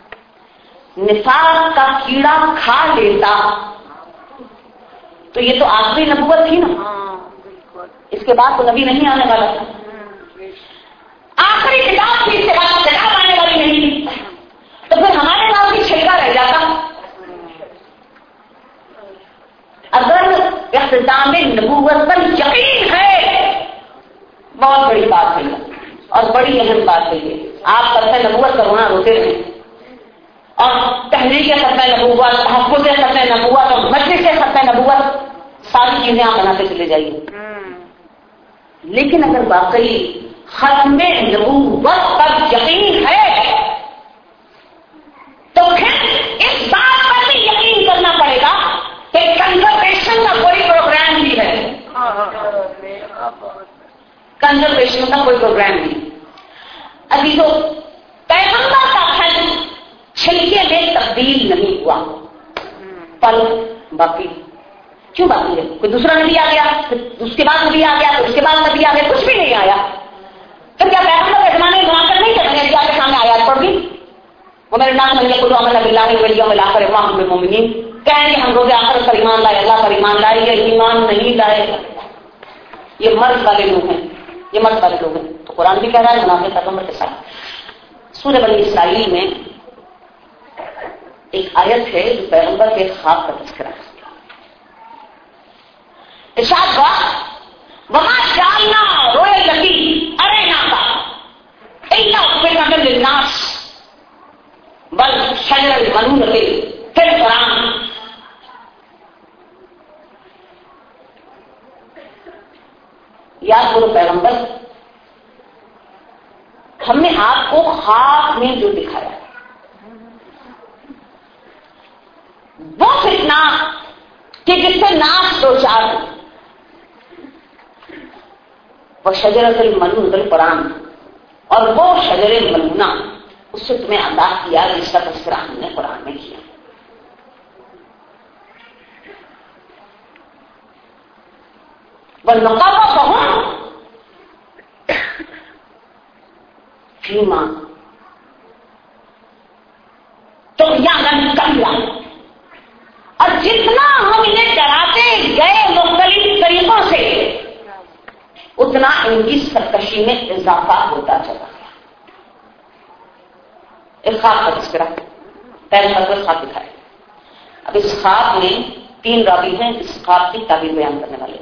نفاق کا کیڑا کھا لیتا تو یہ تو آخری نبوت تھی نا. اس کے بعد تو نبی نہیں آنے والا تھا. آخری کتاب تھی، اس کے بعد کتاب آنے والی نہیں تھی. تو پھر ہمارے نام بھی چھلکا رہ جاتا. اگر اختتام نبوت پر یقین ہے، بہت بڑی بات ہے اور بڑی اہم بات ہے. یہ آپ ختم نبوت کا رونا روتے رہیں اور تحریک ختم نبوت، تحفظ ختم نبوت اور مجلس ختم نبوت، ساری چیزیں آپ بناتے چلے جائیے. لیکن اگر واقعی ختم نبوت پر یقین ہے تو پھر اس بات پر بھی یقین کرنا پڑے گا کہ کنزرویشن کا کوئی پروگرام بھی ہے. کنزرویشن کا کوئی پروگرام نہیں. عزیزو، پیغمبر کا پھل چھلکے میں تبدیل نہیں ہوا، پل باقی. کیوں باقی ہے؟ کوئی دوسرا نبی آ گیا، اس کے بعد نبی آ گیا، اس کے بعد نبی آ گیا، کچھ بھی نہیں آیا. تو کیا پیغمبر کے زمانے میں وہاں کر نہیں کرنے دیا کے سامنے آیات پڑھ گئی؟ وہ میرے نام من یقول آمنا باللہ والیوم الآخر وما هم بمؤمنین. کہیں گے ہم روز آخرت پر ایمان لائے، اللہ پر ایمان لائے. یہ ایمان نہیں لائے، یہ مرض والے لوگ ہیں، یہ مرض والے لوگ ہیں. تو قرآن بھی کہہ رہا ہے منافق پیغمبر کے ساتھ. سورہ بنی اسرائیل میں ایک آیت ہے جو پیغمبر کے خواب کا تذکرہ ہے. ارشاد ہوا وما جعلنا رؤیتی اریناک الا فتنۃ للناس بل شجر الملعونۃ فی القرآن. یاد کرو پیغمبر، ہم نے آپ کو خواب میں جو دکھایا وہ فتنہ کہ جس سے ناس دو چار، وہ شجرۃ الملعونۃ القرآن، اور وہ شجر ملعونہ اس سے تمہیں آگاہ کیا جس کا تذکرہ ہم نے قرآن میں کیا. وَالْمُقَرَّبُونَ فِيمَا طُغْيَانًا كَبِيرًا. اور جتنا ہم انہیں ڈراتے گئے ان کی سرکشی میں اضافہ ہوتا چلا گیا. ایک خواب کا تذکرہ پہلے پر خواب دکھائے. اب اس خواب میں تین راوی ہیں اس خواب کی تعبیر بیان کرنے والے.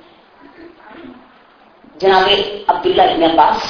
جناب عبداللہ ابن عباس،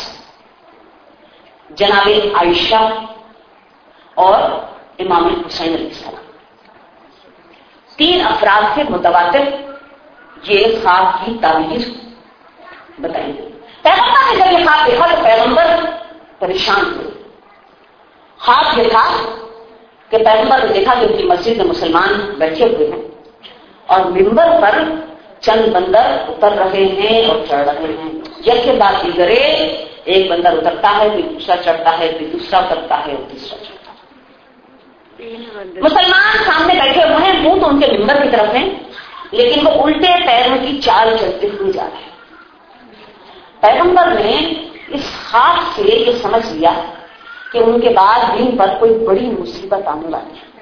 جناب عائشہ اور امام حسین علیہ السلام. تین افراد سے متواتر یہ خواب کی تعبیر بتائیں گے. پیغمبر نے جب یہ خواب دیکھا تو پیغمبر پریشان ہوئے. خواب یہ تھا کہ پیغمبر نے دیکھا کہ ان کی مسجد میں مسلمان بیٹھے ہوئے ہیں اور منبر پر چند بندر اتر رہے ہیں اور چڑھ رہے ہیں. یک کے بعد دیگرے ایک بندر اترتا ہے پھر دوسرا چڑھتا ہے پھر دوسرا اترتا ہے اور تیسرا چڑھتا ہے. مسلمان سامنے بیٹھے ہوئے ہیں، منہ تو ان کے منبر کی طرف ہیں لیکن وہ الٹے پیروں کی چال چلتے ہوئے جا رہے ہیں. پیغمبر نے اس خواب سے یہ سمجھ لیا کہ ان کے بعد دین پر کوئی بڑی مصیبت آنے والی ہے.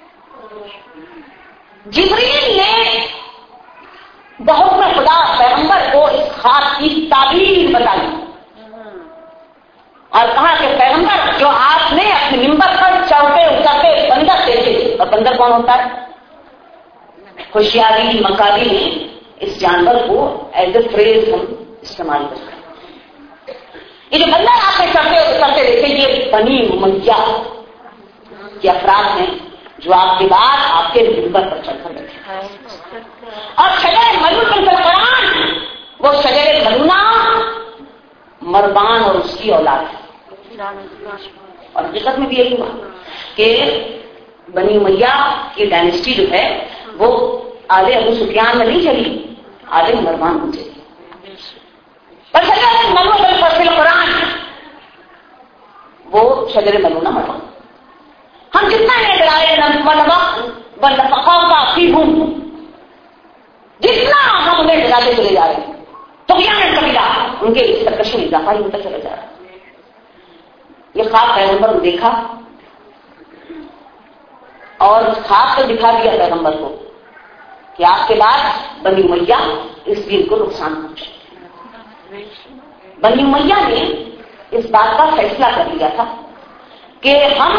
جبریل نے بہت میں خدا پیغمبر کو اس خواب کی تعبیر بتائی اور کہا کہ پیغمبر جو آپ نے اپنے منبر پر چڑھتے اترتے بندر دیکھے، اور بندر کون ہوتا ہے؟ ہوشیاری مکاری نے اس جانور کو ایز اے فریز ہم استعمال کرتے ہیں. یہ جو بندر آپ نے چڑھتے اترتے دیکھے یہ بنی امیہ کے افراد ہیں جو آپ کے بعد آپ کے منبر پر چڑھ کر بیٹھے. اور شجر ملعون فی القرآن وہ شجر ملعونہ مروان اور اس کی اولاد ہے. اور حقیقت میں بھی یہی ہوا کہ بنی امیہ کی ڈائنیسٹی جو ہے وہ آل ابو سفیان میں نہیں چلی، آل مروان میں چلی. پر شجر ملعون فی القرآن وہ شجر ملعونہ مروان. ہم جتنا جتنا ہم انہیں ڈراتے چلے جا رہے ہیں تو قبیلہ ان کے سرکشی میں اضافہ ہی ہوتا چلا جا رہا ہے. یہ خواب پیغمبر نے دیکھا اور خواب کو دکھا دیا پیغمبر کو کہ آپ کے بعد بنی امیہ اس دین کو نقصان پہنچے. بنی امیہ نے اس بات کا فیصلہ کر لیا تھا کہ ہم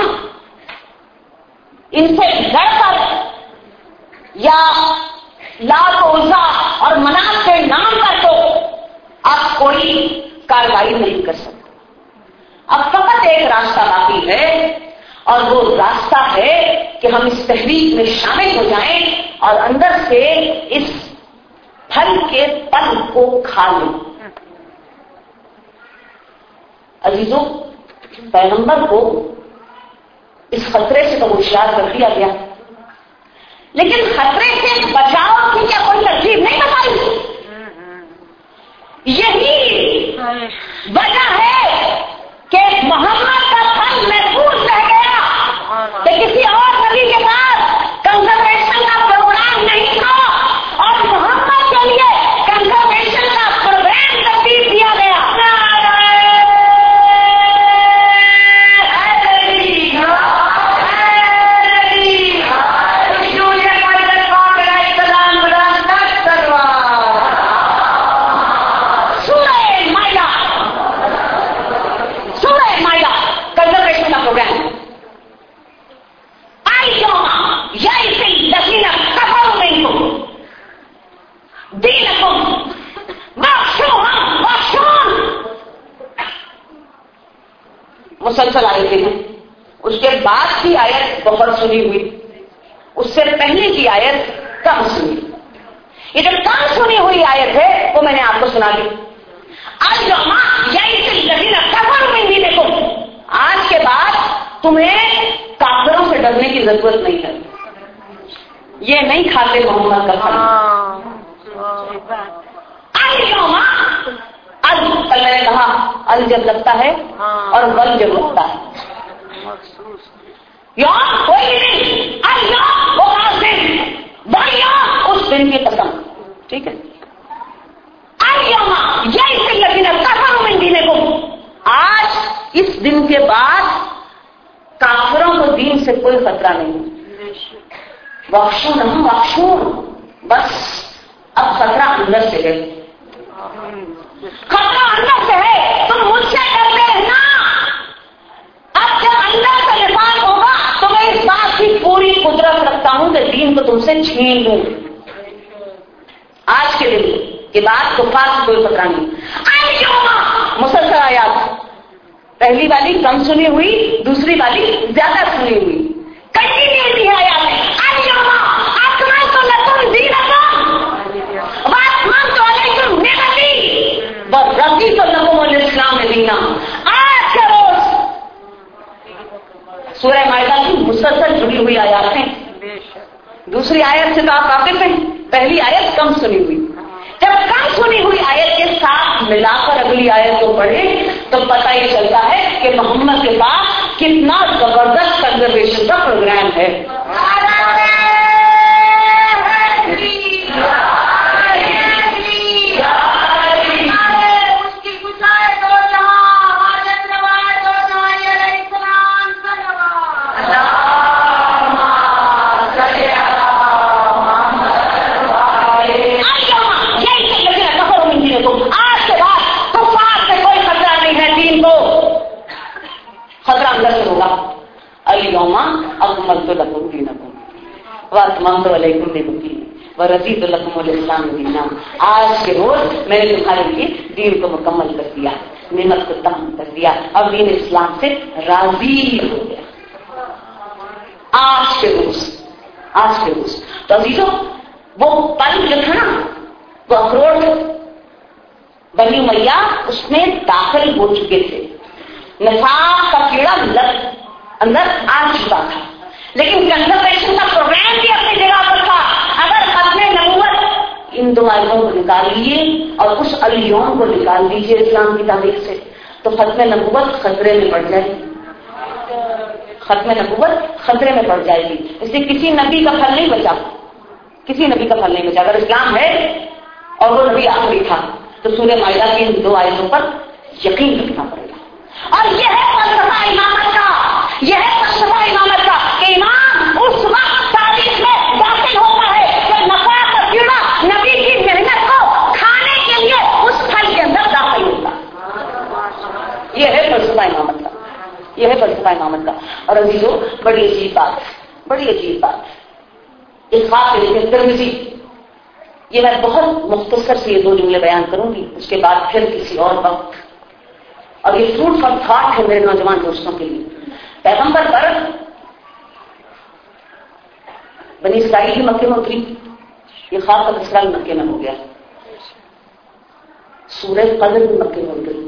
ان سے لڑ کر یا لات و عزا اور منات کے نام پر تو اب کوئی کارروائی نہیں کر سکتے. اب فقط ایک راستہ باقی ہے اور وہ راستہ ہے کہ ہم اس تحریک میں شامل ہو جائیں اور اندر سے اس پھل کے پل کو کھا لیں. عزیزوں، پیغمبر کو اس خطرے سے تو ہوشیار کر دیا گیا لیکن خطرے سے بچاؤ کی کیا کوئی ترتیب نہیں بتائی. یہی وجہ ہے کہ محمد کا پھل محفوظ رہ گیا کہ کسی اور نبی کے پاس کنزرویشن کا پروگرام نہیں تھا اور محمد کے لیے کنزرویشن کا پروگرام ترتیب دیا گیا. مسلسل آیتیں ہیں. اس کے بعد کی آیت بہت سنی ہوئی، اس سے پہلے کی آیت کم سنی. یہ جو کم سنی ہوئی آیت ہے وہ میں نے آپ کو سنا دی. آج کے بعد تمہیں کافروں سے ڈرنے کی ضرورت نہیں ہے. یہ نہیں کھاتے محمد کا کھانا. کل میں نے کہا ال جب لگتا ہے اور ول جب لگتا ہے یہاں کوئی نہیں اللہ اس دن کی قسم. ٹھیک ہے، آج اس دن کے بعد کافروں کو دین سے کوئی خطرہ نہیں. وحشون وحشون بس اب خطرہ اندر سے ہے. خطرہ اندر سے ہے، تم مجھ سے ڈرتے ہیں نا. اب جب اندر سے نفاق ہوگا تو میں اس بات کی پوری قدرت رکھتا ہوں کہ دین کو تم سے چھین لوں. آج کے دن کے بعد کفار سے کوئی خطرہ نہیں. مسلسل آیات، پہلی والی کم سنی ہوئی، دوسری والی زیادہ سنی ہوئی، کنٹینیوٹی ہے آیات میں. رضی تو لکم الاسلام دینا. آج کے روز سورہ مائدہ کی مسلسل جڑی ہوئی آیات ہیں. دوسری آیت سے تو آپ واقف ہیں، پہلی آیت کم سنی ہوئی. جب کم سنی ہوئی آیت کے ساتھ ملا کر اگلی آیت کو پڑھیں تو پتہ ہی چلتا ہے کہ محمد کے پاس کتنا زبردست کنزرویشن کا پروگرام ہے. خطرہ اندر سے ہوگا. الیوم اکملت لکم دینکم واتممت علیکم نعمتی ورضیت لکم الاسلام دینا. آج کے روز میں نے تمہارے لیے دین کو مکمل کر دیا، نعمت کو تمام کر دیا اور دین اسلام سے راضی ہو گیا. آج کے روز آج کے روز تو عزیزو وہ پل جو تھا نا، وہ اخروٹ بنی امیہ اس میں داخل ہو چکے تھے. نفاق کا کیڑا اندر آ چکا تھا، لیکن کنزرویشن کا پروگرام بھی اپنی جگہ پر تھا. اگر ختم نبوت ان دو آیتوں کو نکال لیجیے اور اس الیوم کو نکال دیجیے اسلام کی تاریخ سے تو ختم نبوت خطرے میں پڑ جائے گی. ختم نبوت خطرے میں پڑ جائے گی. اس لیے کسی نبی کا پھل نہیں بچا، کسی نبی کا پھل نہیں بچا. اگر اسلام ہے اور وہ نبی آخری تھا تو سورہ مائدہ کی ان دو آیتوں پر یقین رکھنا پڑے گا. اور یہ ہے فلسفہ امامت کا، یہ ہے فلسفہ امامت کا کہ امام اس وقت تاریخ میں داخل ہوتا ہے کہ نفاق کا کیڑا نبی کی محنت کو کھانے کے لیے اس پھل کے اندر داخل ہوتا. یہ ہے فلسفہ امامت کا، یہ ہے فلسفہ امامت کا. اور عزیزو بڑی عجیب بات، بڑی عجیب بات ایک خاص طریقے سے ترمذی، یہ میں بہت مختصر سے یہ دو جملے بیان کروں گی، اس کے بعد پھر کسی اور وقت. اور یہ فوڈ فار تھاٹ ہے میرے نوجوان دوستوں کے لیے. پیغمبر پر بنی اسرائیل کی مکے میں اتری، یہ خاص طور اسرائیل مکے میں ہو گیا. سورہ قدر بھی مکے میں اتری.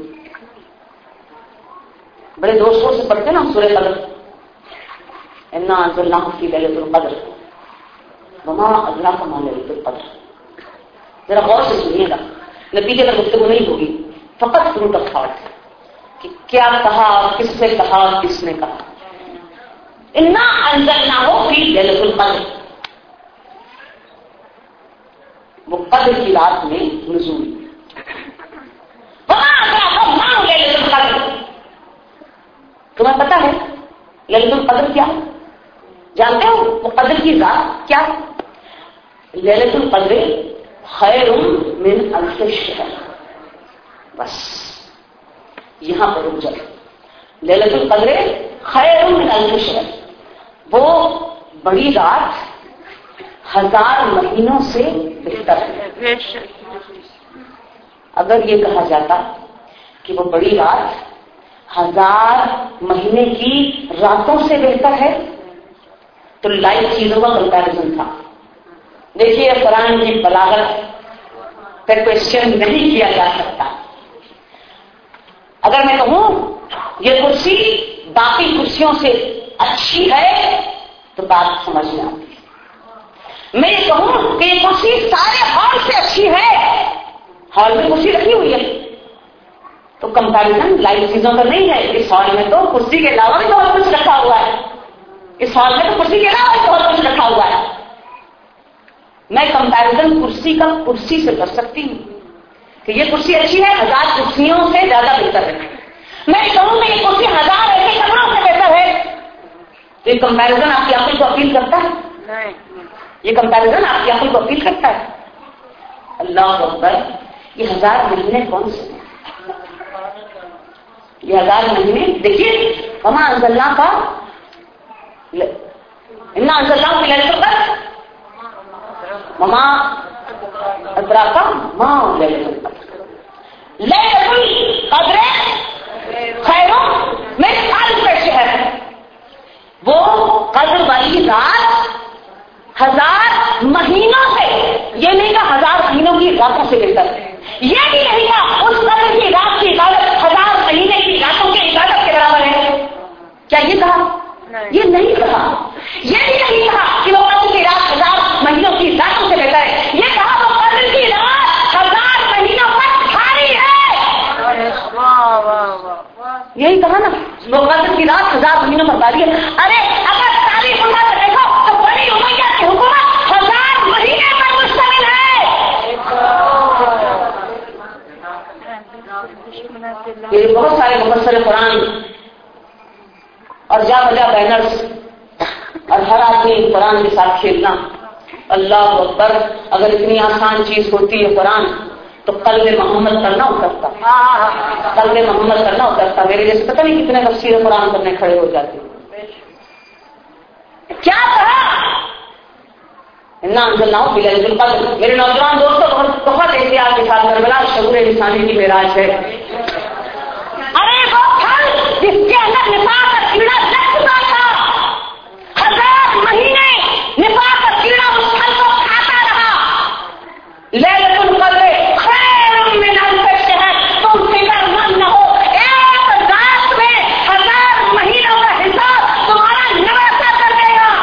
بڑے دوستوں سے پڑھتے نا سورہ قدر، انا انزلناہ فی لیلۃ القدر وما ادراک ما لیلۃ القدر. ذرا غور سے سنیے گا، نتیجے پر گفتگو نہیں ہوگی، فقط فروٹ آف تھاٹ کہ کیا کہا، کس سے کہا، کس نے کہا. انا انزلناہ فی لیلۃ القدر، وہ قدر کی رات میں نزول. وما ادراک ما لیلۃ القدر، تمہیں پتا ہے لیلۃ القدر کیا؟ جانتے ہو وہ قدر کی رات کیا؟ لیلۃ القدر خیر من الف شہر. بس یہاں پر رک جائے. لیلۃ القدر خیر من الف شہر، وہ بڑی رات ہزار مہینوں سے بہتر ہے. اگر یہ کہا جاتا کہ وہ بڑی رات ہزار مہینے کی راتوں سے بہتر ہے تو لائف چیزوں کا کمپیرزن تھا. دیکھیے قرآن کی بلاغت کا کوشچن نہیں کیا جا سکتا. اگر میں کہوں یہ کرسی باقی کرسیوں سے اچھی ہے تو بات سمجھ میں آتی ہے. میں یہ کہوں کہ یہ کرسی سارے ہال سے اچھی ہے، ہال میں کرسی رکھی ہوئی ہے تو کمپیرزن لائف چیزوں کا نہیں ہے. اس ہال میں تو کرسی کے علاوہ بھی بہت کچھ رکھا ہوا ہے، اس ہال میں تو کرسی کے علاوہ بھی بہت کچھ رکھا ہوا ہے. میں کمپیرزن کرسی کا کرسی سے کر سکتی ہوں کہ یہ کرسی اچھی ہے، ہزار کرسیوں سے زیادہ بہتر ہے. میں کہوں کہ یہ کرسی ہزار ایسے کمروں سے بہتر ہے تو یہ کمپیرزن آپ کی عقل کو اپیل کرتا ہے؟ یہ کمپیرزن آپ کی عقل کو اپیل کرتا ہے؟ اللہ اکبر. یہ ہزار مہینے کون سے ہیں؟ یہ ہزار مہینے دیکھیے، وما انزلنا کا انا انزلنا فی لیلۃ القدر وما ادراک ما لیلۃ القدر لیلۃ القدر خیر من الف شہر، وہ قدر والی رات ہزار مہینوں سے، یہ نہیں کہ ہزار مہینوں کی راتوں سے بہتر ہے، یہ بھی نہیں کہ اس قدر کی رات کی عبادت ہزار مہینے کی راتوں کی عبادت کے برابر ہے. کیا یہ کہا؟ یہ نہیں کہا. یہ بھی نہیں کہا کہ وہ قدر کی رات ہزار مہینوں کی راتوں سے بہتر ہے، یہ کہا وہ قدر کی رات ہزار مہینوں پر بھاری ہے. یہی کہا نا، وہ قدر کی رات ہزار مہینوں پر بھاری ہے. ارے اگر تاریخ اٹھا کر دیکھو تو بنی امیہ کی حکومت ہزار مہینے پر مشتمل ہے. یہ بہت سارے مفسر قرآن اور جا بجا بینرز اور ہر آدمی قرآن کے ساتھ کھیلنا، اللہ اکبر. اگر اتنی آسان چیز ہوتی ہے قرآن تو قلب محمد کرنا اترتا، قلب محمد کرنا اترتا. میرے جیسے پتہ نہیں کتنے تفسیر قرآن کرنے کھڑے ہو جاتے. کیا کہا؟ انا انزلناہ فی لیلۃ القدر. میرے نوجوان دوستوں، بہت بہت احتیاط کے ساتھ کربلا شعور انسانی کی معراج ہے. ارے وہ پھل جس کے اندر نفاق کا کیڑا لگ چکا تھا، ہزار مہینے نفاق کا کیڑا اس پھل کو کھاتا رہا. لیلۃ القدر خیر من الف شہر. تم فکر مند نہ ہو، ایک رات میں ہزار مہینوں کا حساب تمہارا نواسا کر دے گا.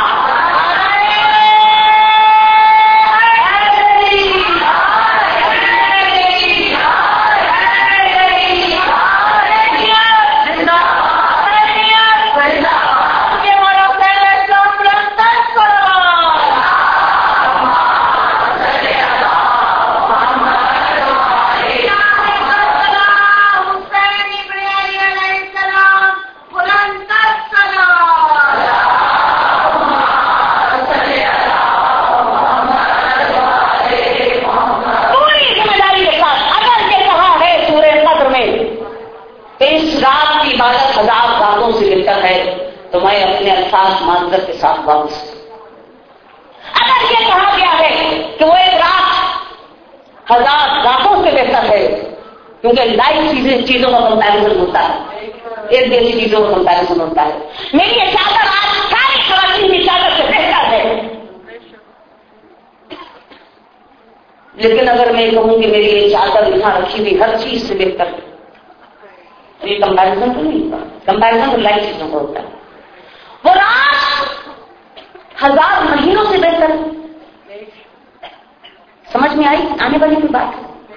تو میں اپنے الفاظ معذرت کے ساتھ واپس. اگر یہ کہا گیا ہے کہ وہ ایک رات ہزار راتوں سے بہتر ہے، کیونکہ لائف چیزیں چیزوں کا کمپیریزن ہوتا ہے، ایک جیسی چیزوں کا کمپیریزن ہوتا ہے. میری یہ چادر آج ساری خواتین کی چادر سے بہتر ہے، لیکن اگر میں کہوں کہ میری یہ چادر یہاں رکھی ہوئی ہر چیز سے بہتر ہے، یہ کمپیریزن تو نہیں ہوتا. کمپیریزن تو لائف چیزوں کا ہوتا ہے. وہ رات ہزار مہینوں سے بہتر. سمجھ میں آئی آنے والی کوئی بات؟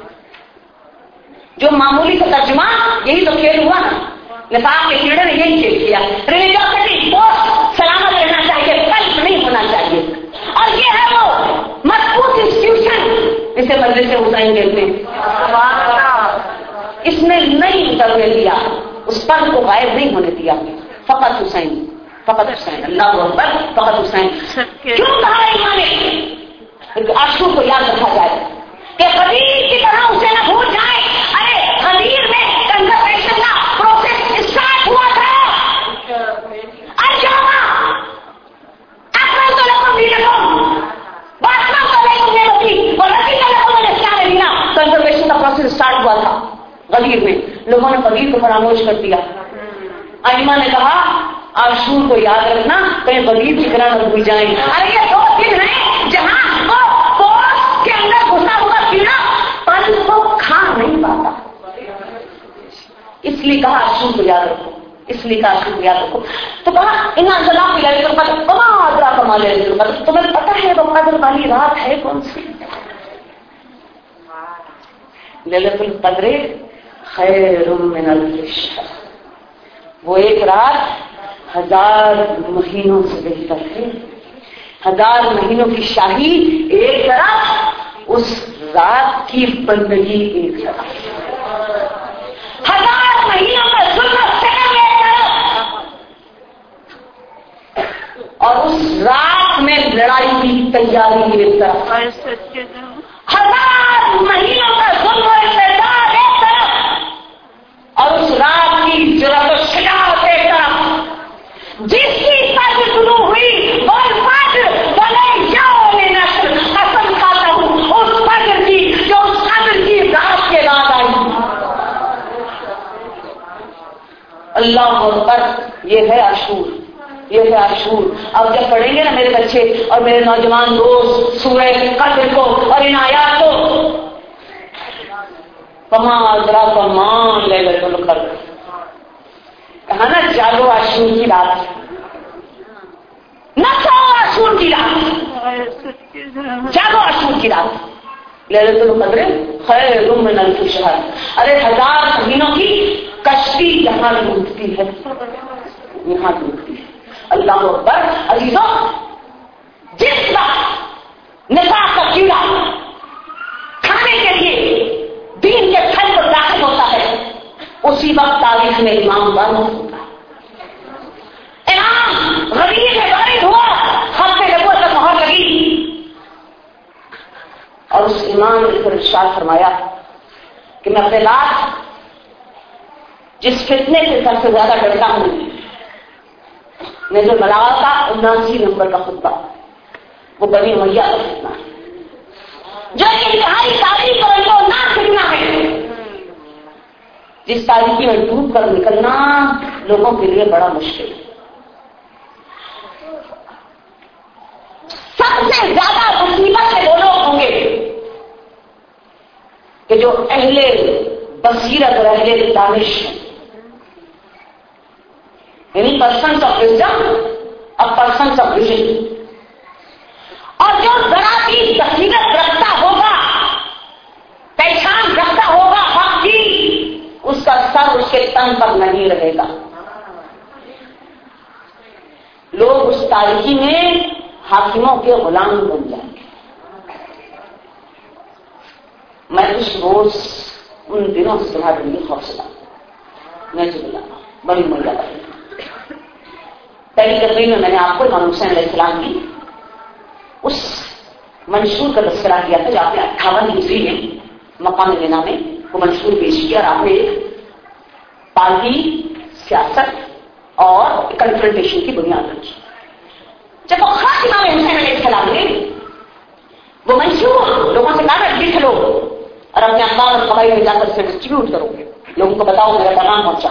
جو معمولی کا ترجمہ، یہی تو کھیل ہوا نا. نفاق کے کیڑے نے یہی کھیل کیا. ریلیجیوسٹی پوسٹ سلامت رہنا چاہیے، قلب نہیں ہونا چاہیے. اور یہ ہے وہ مضبوط انسٹیٹیوشن جسے مجلس حسین کہتے ہیں. اس نے نہیں کرنے دیا، اس پر کو غائب نہیں ہونے دیا. فقط حسین، فقط حسین. اللہ اکبر. فقط حسین. کیوں کہا امام نے عاشور کو یاد رکھا جائے کہ غدیر کی طرح اسے نہ بھول جائے. ارے غدیر میں کنزرویشن کا پروسیس اسٹارٹ ہوا تھا. الجوما اکملت لکم دینکم واتممت علیکم نعمتی ورضیت لکم الاسلام دینا. کنزرویشن کا پروسیس اسٹارٹ ہوا تھا غدیر میں. لوگوں نے غدیر کو فراموش کر دیا. ائمہ نے کہا عاشور کو یاد رکھنا، کہیں غدیر کی طرح نہ بھول جائیں. ارے یہ دو دن ہیں جہاں وہ پوسٹ کے اندر گھسا ہوا کیڑا پل کو کھا نہیں پاتا. اس لیے کہا عاشور کو یاد رکھو، اس لیے کہا عاشور کو یاد رکھو. تو کہا انا انزلناہ فی لیلۃ القدر وما ادراک ما لیلۃ القدر. تمہیں پتہ ہے وہ قدر والی رات ہے کون سی؟ لیلۃ القدر خیر من الف شہر. وہ ایک رات ہزار مہینوں سے بہتر ہے. ہزار مہینوں کی شاہی ایک طرف، اس رات کی بندگی ایک طرف. ہزار مہینوں کا ظلم سکم ایک طرف، اور اس رات میں لڑائی کی تیاری ایک طرف. ہزار مہینوں کا ظلم کی جرأت و شجاعت ایک طرف، جس کی قدر شروع ہوئی وہ الفجر بلے یوم نصر، قسم کھاتا ہوں اس فجر کی جو اس قدر کی رات کے بعد آئی. اللہ اکبر. یہ ہے عاشور، یہ ہے عاشور. اب جب پڑھیں گے نا میرے بچے اور میرے نوجوان دوست سورہ قدر کو اور ان آیات کو، فما ادراک ما لیلۃ القدر، کہا نا جاگو عاشور کی رات، نہ سو عاشور کی رات، جاگو عاشور کی رات. لیلۃ القدر خیر من الف شہر. ارے ہزار مہینوں کی کشتی یہاں ڈوبتی ہے، یہاں ڈوبتی ہے. اللہ اکبر. عزیزوں، جس وقت نفاق کا کیڑا کھانے کے لیے دین کے پھل پر داخل ہوتا ہے اسی وقت تاریخ میں امام بند ہوتا ہے. امام غریب ہے، غریب ہوا، خط نبوت پر مہر لگی اور اس امام نے پھر ارشاد فرمایا کہ میں اپنے لاکھ جس فتنے سے سب سے زیادہ ڈرتا ہوں، میں جو ملاوا کا اناسی نمبر کا خطبہ، وہ بنی امیہ کا فتنہ ہے جو انتہائی تاریخ اور جو نہ فتنہ ہے، جس تاریخی میں ڈوب کر نکلنا لوگوں کے لیے بڑا مشکل ہے. سب سے زیادہ مصیبت سے وہ لوگ ہوں گے کہ جو اہل بصیرت اور اہل دانش ہیں، یعنی پرسنس آف وزڈم اور پرسنس آف ویژن. اور جو ذرا بھی بصیرت رکھتا ہوگا، پہچان رکھتا ہوگا حق کی، اس کا سر اس کے تن پر نہیں رہے گا. لوگ اس تاریخی میں حاکموں کے غلام بن جائیں گے. میں کچھ روز ان دنوں سے تمہارے لیے حوصلہ میں جو بلا بڑی مزہ لگی. پہلی تقریر میں میں نے آپ کو امام حسین علیہ السلام کی اس منشور کا تذکرہ کیا تھا جو آپ نے اٹھاون ہجری میں مقام لینا میں وہ منشور پیش کیا اور آپ نے ایک پارٹی سیاست اور کنفرنٹیشن کی بنیاد رکھی. جب وہ خاص امام حسین علیہ السلام نے وہ منشور لوگوں سے کہا لکھ لو اور اپنے اخبار اور قبائل میں جا کر اسے ڈسٹریبیوٹ کرو گے، لوگوں کو بتاؤ میرا پیغام پہنچا.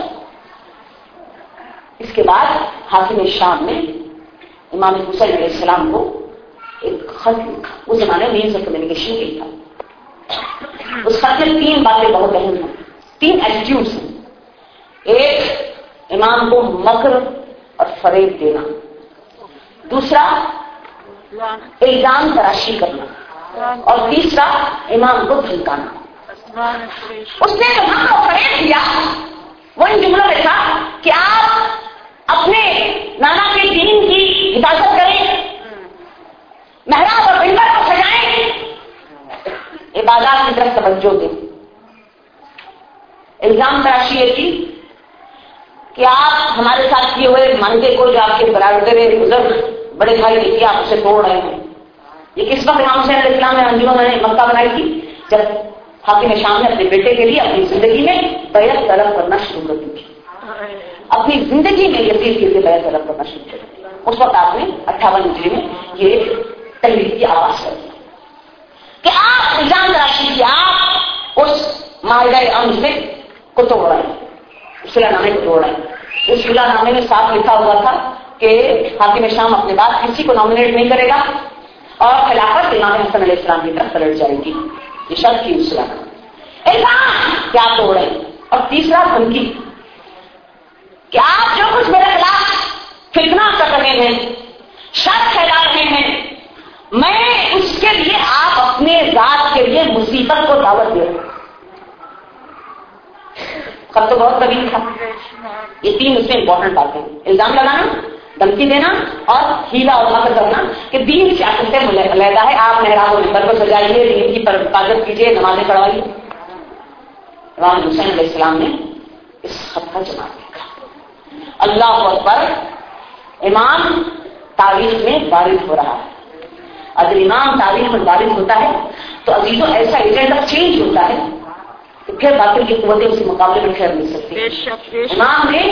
اس کے بعد حاکم شام نے امام حسین علیہ السلام کو ایک خط لکھا. اس زمانے میں مینس آف کمیونیکیشن کے تھا. اس خط میں تین باتیں بہت اہم ہیں، تین ایٹیٹیوڈز ہیں. ایک امام کو مکر اور فریب دینا، دوسرا الزام تراشی کرنا، اور تیسرا امام کو دھمکانا. اس نے جو مکر اور فریب دیا وہ ان جملوں میں تھا کہ آپ اپنے نانا کے دین کی حفاظت کریں، محراب اور منبر کو سجائیں، عبادات کی طرف توجہ دیں. الزام تراشی یہ تھی کہ آپ ہمارے ساتھ کیے ہوئے مانتے کو جو آپ کے برادر بزرگ بڑے بھائی نے کیا آپ اسے توڑ رہے ہیں. یہ کس وقت امام حسین علیہ السلام نے انجمن نے مکہ بنائی تھی؟ جب حاکم شام نے اپنے بیٹے کے لیے اپنی زندگی میں بیعت طلب کرنا شروع کر دی تھی. اپنی زندگی میں یزید کے لیے بیعت طلب کرنا شروع کر دیا. اس وقت آپ نے اٹھاون ہجری میں یہ تحریک کی آواز کر دی کہ آپ الزام تراشی کی، آپ اس معاہدہ امن سے کو توڑ رہے ہیں، صلح نامے کو توڑ رہے ہیں. اس صلح نامے میں صاف لکھا ہوا تھا کہ حاکم شام اپنے بعد کسی کو نامنیٹ نہیں کرے گا اور خلافت امام حسن علیہ السلام کی طرف پلٹ جائے گی. یہ شرط کی اس صلح نامے. الزام کیا توڑ رہے ہیں. اور تیسرا دھمکی کہ آپ جو کچھ میرے خلاف فتنہ کر رہے ہیں، شر پھیلا رہے ہیں، میں اس کے لیے آپ اپنے ذات کے لیے مصیبت کو دعوت دے رہے ہیں. خط تو بہت طویل تھا. یہ تین اس میں امپورٹنٹ باتیں ہیں: الزام لگانا، دھمکی دینا اور ہیلا اور مکر کرنا کہ دین سیاست سے علیحدہ ہے، آپ محراب و منبر کو سجائیے، دین کی حفاظت کیجیے، نمازیں پڑھوائیے. امام حسین علیہ السلام نے اس خط کا جواب دیکھا. اللہ اکبر. امام تاریخ میں وارد ہو رہا ہے. اگر امام تاریخ میں وارد ہوتا ہے تو عزیزوں ایسا ایجنٹ آف چینج ہوتا ہے تو پھر باطل کی قوتیں اس مقابلے میں ٹھہر نہیں سکتی. امام نے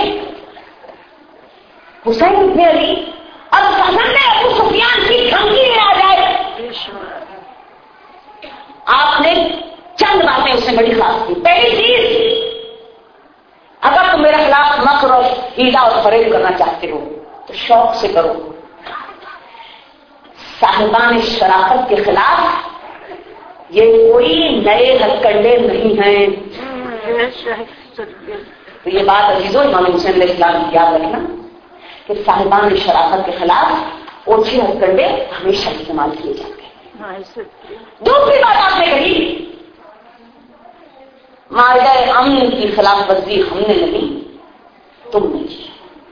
حسین ابن علی اور حضرت ابو سفیان کی دھمکی میں آ جائے. آپ نے چند باتیں اس سے بڑی خاص کی. پہلی چیز، اگر تم میرے خلاف مکر اور ہیلا اور فریب کرنا چاہتے ہو تو شوق سے کرو. صاحبان شرافت کے خلاف یہ کوئی نئے ہتھ کنڈے نہیں ہیں. تو یہ بات عزیزوں امام حسین علیہ السلام کی یاد رکھنا کہ صاحبان شرافت کے خلاف اوچھے ہتھ کنڈے ہمیشہ استعمال کیے جاتے ہیں. دوسری بات آپ نے کہی، معاہدہ امن کی خلاف ورزی ہم نے نہیں تم نے کی.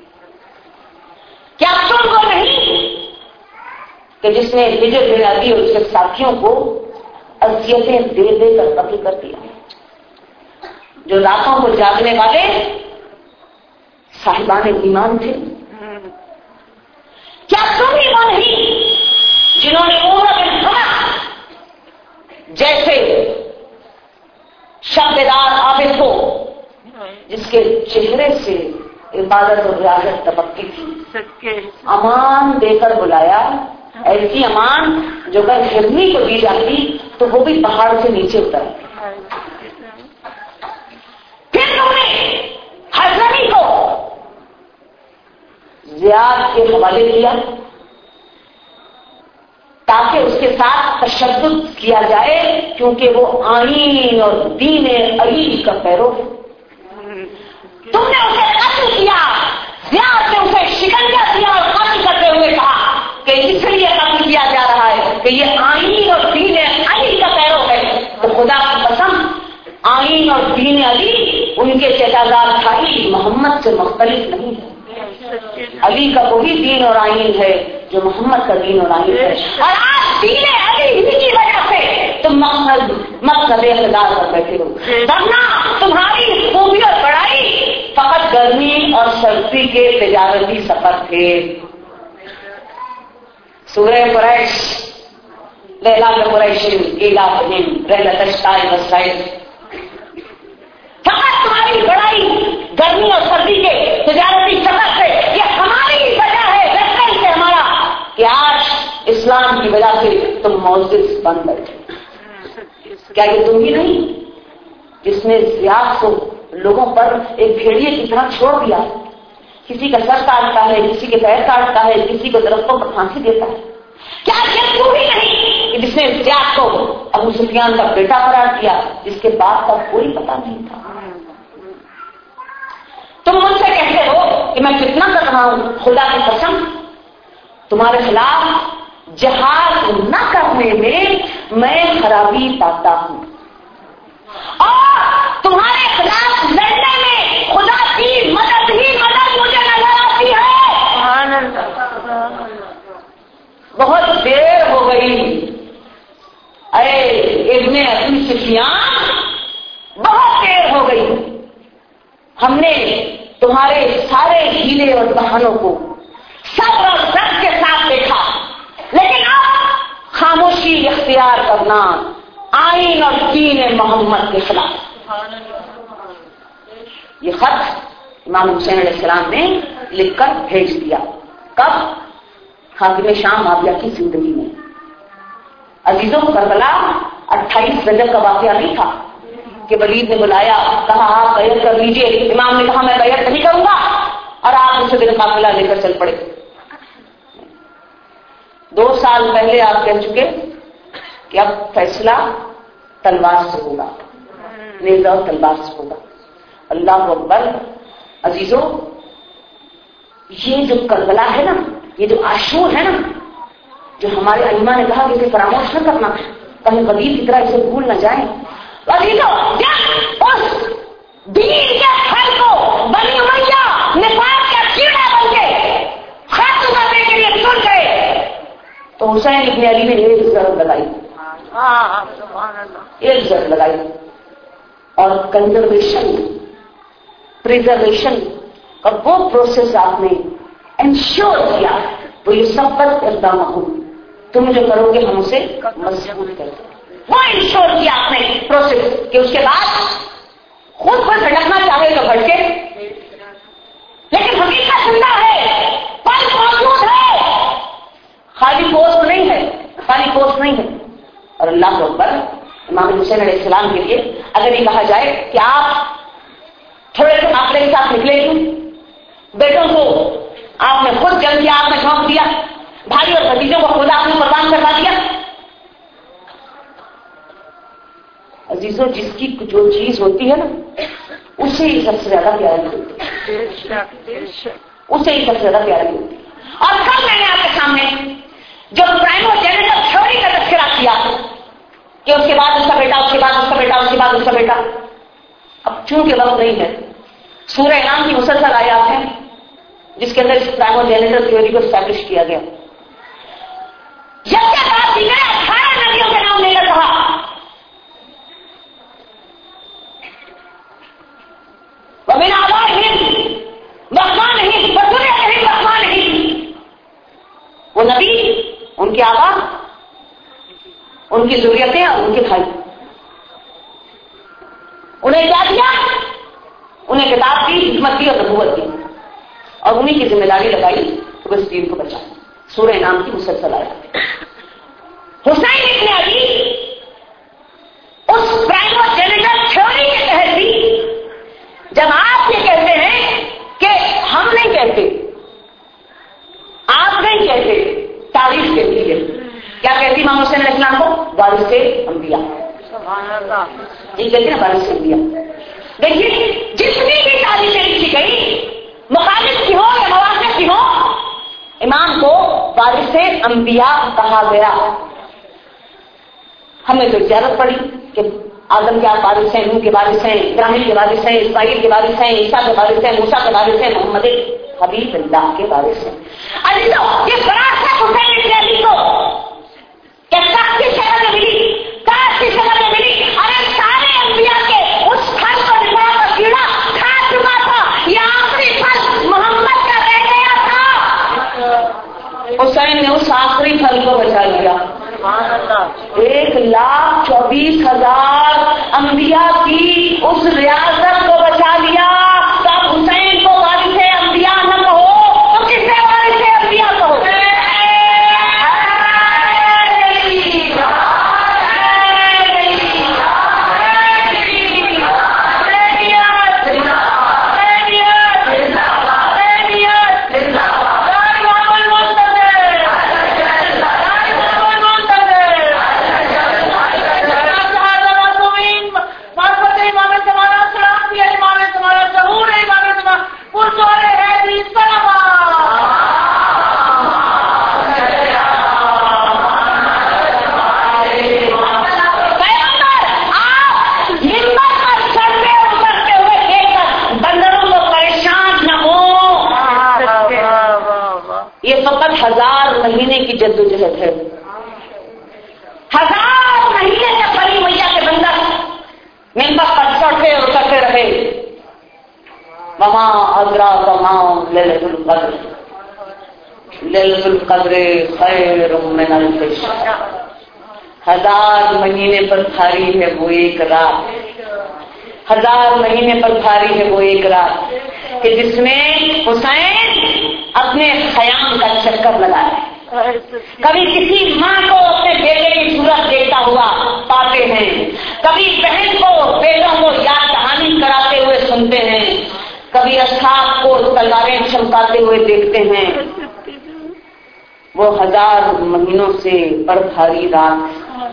کیا تم کو نہیں کہ جس نے ہجر بلادی اور اس کے ساتھیوں کو اذیتیں دے دے کر قتل کر دیا، جو راتوں کو جاگنے والے صاحبان ایمان تھے؟ کیا تم ہی وہ نہیں جنہوں نے عمر بن خلف جیسے شبدار عابد کو، جس کے چہرے سے عبادت اور ریاضت تبکتی تھی، امان دے کر بلایا؟ ایسی امان جو اگر ہرنی کو دی جاتی تو وہ بھی پہاڑ سے نیچے اتر. پھر تم نے ہرنی کو زیاد کے حوالے کیا تاکہ اس کے ساتھ تشدد کیا جائے، کیونکہ وہ آئین اور دین علی کا پیرو ہے. تم نے اسے قتل کیا، زیاد سے اسے شکنجہ دیا اور قتل کرتے ہوئے کہا کہ اس لیے قتل کیا جا رہا ہے کہ یہ آئین اور دین علی کا پیرو ہے. تو خدا کی قسم، آئین اور دین علی ان کے اعتزاز بھائی محمد سے مختلف نہیں ہے. علی کا وہی دین اور آئین ہے جو محمد کا دین اور آئین ہے. اور آج دین علی ہی کی وجہ سے تم مقصد مقصد اقتدار پر بیٹھے ہو، ورنہ تمہاری خوبی اور بڑائی فقط گرمی اور سردی کے تجارتی سفر تھے. سورہ قریش، لیلا قریش ایلافہم رحلۃ الشتاء والصیف، فقط تمہاری بڑائی گرمی اور سردی کے تجارتی سفر سے. یہ ہماری وجہ ہے، ویسے سے ہمارا کہ آج اسلام کی وجہ سے تم معزز بن بیٹھے. کیا یہ تم ہی نہیں جس نے زیاد کو لوگوں پر ایک بھیڑیے کی طرح چھوڑ دیا؟ کسی کا سر کاٹتا ہے، کسی کے پیر کاٹتا ہے، کسی کو درختوں پر پھانسی دیتا ہے. کیا یہ تم ہی نہیں کہ جس نے زیاد کو ابو سفیان کا بیٹا قرار دیا، جس کے باپ کا کوئی پتہ نہیں تھا؟ تم مجھ سے کہتے ہو کہ میں کتنا کر رہا ہوں. خدا کی قسم تمہارے خلاف جہاد نہ کرنے میں میں خرابی پاتا ہوں، اور تمہارے خلاف لڑنے میں خدا کی مدد ہی مدد مجھے نظر آتی ہے. بہت دیر ہو گئی اے ابن ابی سفیان، بہت دیر ہو گئی. ہم نے تمہارے سارے ہیلے اور بہانوں کو صبر اور ضبط کے ساتھ دیکھا، لیکن اب خاموشی اختیار کرنا آئین اور دین محمد کے خلاف. یہ خط امام حسین علیہ السلام نے لکھ کر بھیج دیا. کب؟ حاکم شام معاویہ کی زندگی میں. عزیزوں، کربلا اٹھائیس رجب کا واقعہ نہیں تھا کہ ولید نے بلایا، کہا آپ بیعت کر لیجیے. امام نے کہا میں بیعت نہیں کروں گا، اور آپ اسے دل قافلہ لے کر چل پڑے. دو سال پہلے آپ کہہ چکے کہ اب فیصلہ تلوار سے ہوگا، نیزہ اور تلوار سے ہوگا. اللہ اکبر. عزیزوں، یہ جو کربلا ہے نا، یہ جو عاشور ہے نا، جو ہمارے ائمہ نے کہا کہ اسے فراموش نہ کرنا، کہیں ولید کی طرح اسے بھول نہ جائیں. عزیزوں، اس دین کے پھل کو بنی امیہ نفاق کا کیڑا بن کے ختم کرنے کے لیے چن گئے تو حسین ابن علی نے ایک ضرب لگائی، ایک ضرب لگائی اور کنزرویشن پریزرویشن کا وہ پروسیس آپ نے انشور کیا. وہ یہ سب پر اقدام ہوں، تم جو کرو گے ہم اسے مضبوط کرتے. وہ انشور کیا آپ نے پروسیس کہ اس کے بعد خود پر بھٹکنا چاہے تو بھٹکے، لیکن حقیقت زندہ ہے، پل موجود ہے، خالی پوسٹ نہیں ہے، خالی پوسٹ نہیں ہے۔ اور اللہ اکبر، امام حسین علیہ السلام کے لیے اگر یہ کہا جائے کہ آپ تھوڑے سے معاملے کے ساتھ نکلے کیوں، بیٹوں کو آپ نے خود جل دیا، آپ نے جھونک دیا، بھائی اور بھتیجوں کو خود آپ نے قربان کروا دیا۔ عزیزوں، جس کی جو چیز ہوتی ہے نا اسے ہی سب سے زیادہ پیاری ہوتی ہے، اسے ہی سب سے زیادہ پیاری ہوتی ہے۔ اور کل میں نے آپ کے سامنے جو پرائمو جینیٹل تھیوری کا تذکرہ کیا کہ اس کے بعد اس کا بیٹا، اس کے بعد اس کا بیٹا، اس کے بعد اس کا بیٹا، اب چونکہ وقت نہیں ہے، سورہ انعام کی مسلسل آیات ہیں جس کے اندر اس پرائمو جینیٹل تھیوری کو اسٹیبلش کیا گیا۔ جب کے بعد بھی میں اٹھارہ نبیوں کے نام لے کر کہا، وَمِنْ آبَائِهِمْ وَأَبْنَائِهِمْ وَذُرِّيَّتِهِمْ وَأَزْوَاجِهِمْ، وہ نبی، ان کے آبا، ان کی ذریتیں اور ان کے بھائی، انہیں کیا دیا؟ انہیں کتاب دی، حکمت دی اور نبوت دی، اور انہیں کی ذمہ داری لگائی کہ وہ اس دین کو بچائیں۔ سورہ انعام کی مسلسل آیات۔ حسین ابن علی اس پرائمو جینیٹل تھیوری کے تحت بھی جب آپ یہ کہتے ہیں کہ ہم نہیں کہتے، آپ نہیں کہتے، تاریخ کہتی ہے، کیا کہتی امام حسین علیہ السلام کو؟ وارث انبیاء، یہ کہتی نا وارث انبیاء۔ دیکھیے جتنی بھی تاریخیں لکھی گئی، مخالف کی ہو یا موافق کی ہو، امام کو وارث انبیاء کہا گیا۔ ہمیں تو اجازت پڑی کہ آدم کے وارث ہیں، نوح کے وارث ہیں، ابراہیم کے وارث ہیں، اسماعیل کے وارث ہیں، عیسیٰ کے وارث ہیں، موسیٰ کے وارث ہیں، محمد حبیب اللہ کے وارث ہیں۔ عزیزو، یہ فراست حسین ابن علی کو کیا کاش کی شکل میں ملی، کاش کی شکل میں ملی؟ ارے سارے انبیاء کے اس پھل کو نکال کر کیڑا کھا چکا تھا، یہ آخری پھل محمد کا رہ گیا تھا، حسین نے اس آخری پھل کو بچا لیا۔ ایک لاکھ چوبیس ہزار انبیاء کی اس ریاست کو بچا لیا۔ تو اب حسین کو وارث انبیاء نہ کہو تو کسے وارث انبیاء کہو؟ ہزار مہینے کی جدوجہد ہے، ہزار مہینے سے بڑی میاں کے بندر ممبر پر چڑھتے اور اترتے رہے۔ وما ادراک ما لیلۃ القدر، لیلۃ القدر خیر من الف شہر، ہزار مہینے پر بھاری ہے وہ ایک رات، ہزار مہینے پر بھاری ہے وہ ایک رات کہ جس میں حسین اپنے خیام کا چکر لگائے۔ کبھی کسی ماں کو اپنے بیٹے کی صورت دیکھتا ہوا پاتے ہیں، کبھی بہن کو بیٹوں کو یاد کہانی کراتے ہوئے سنتے ہیں، کبھی اصحاب کو تلواریں چمکاتے ہوئے دیکھتے ہیں۔ وہ ہزار مہینوں سے بڑھ بھاری رات۔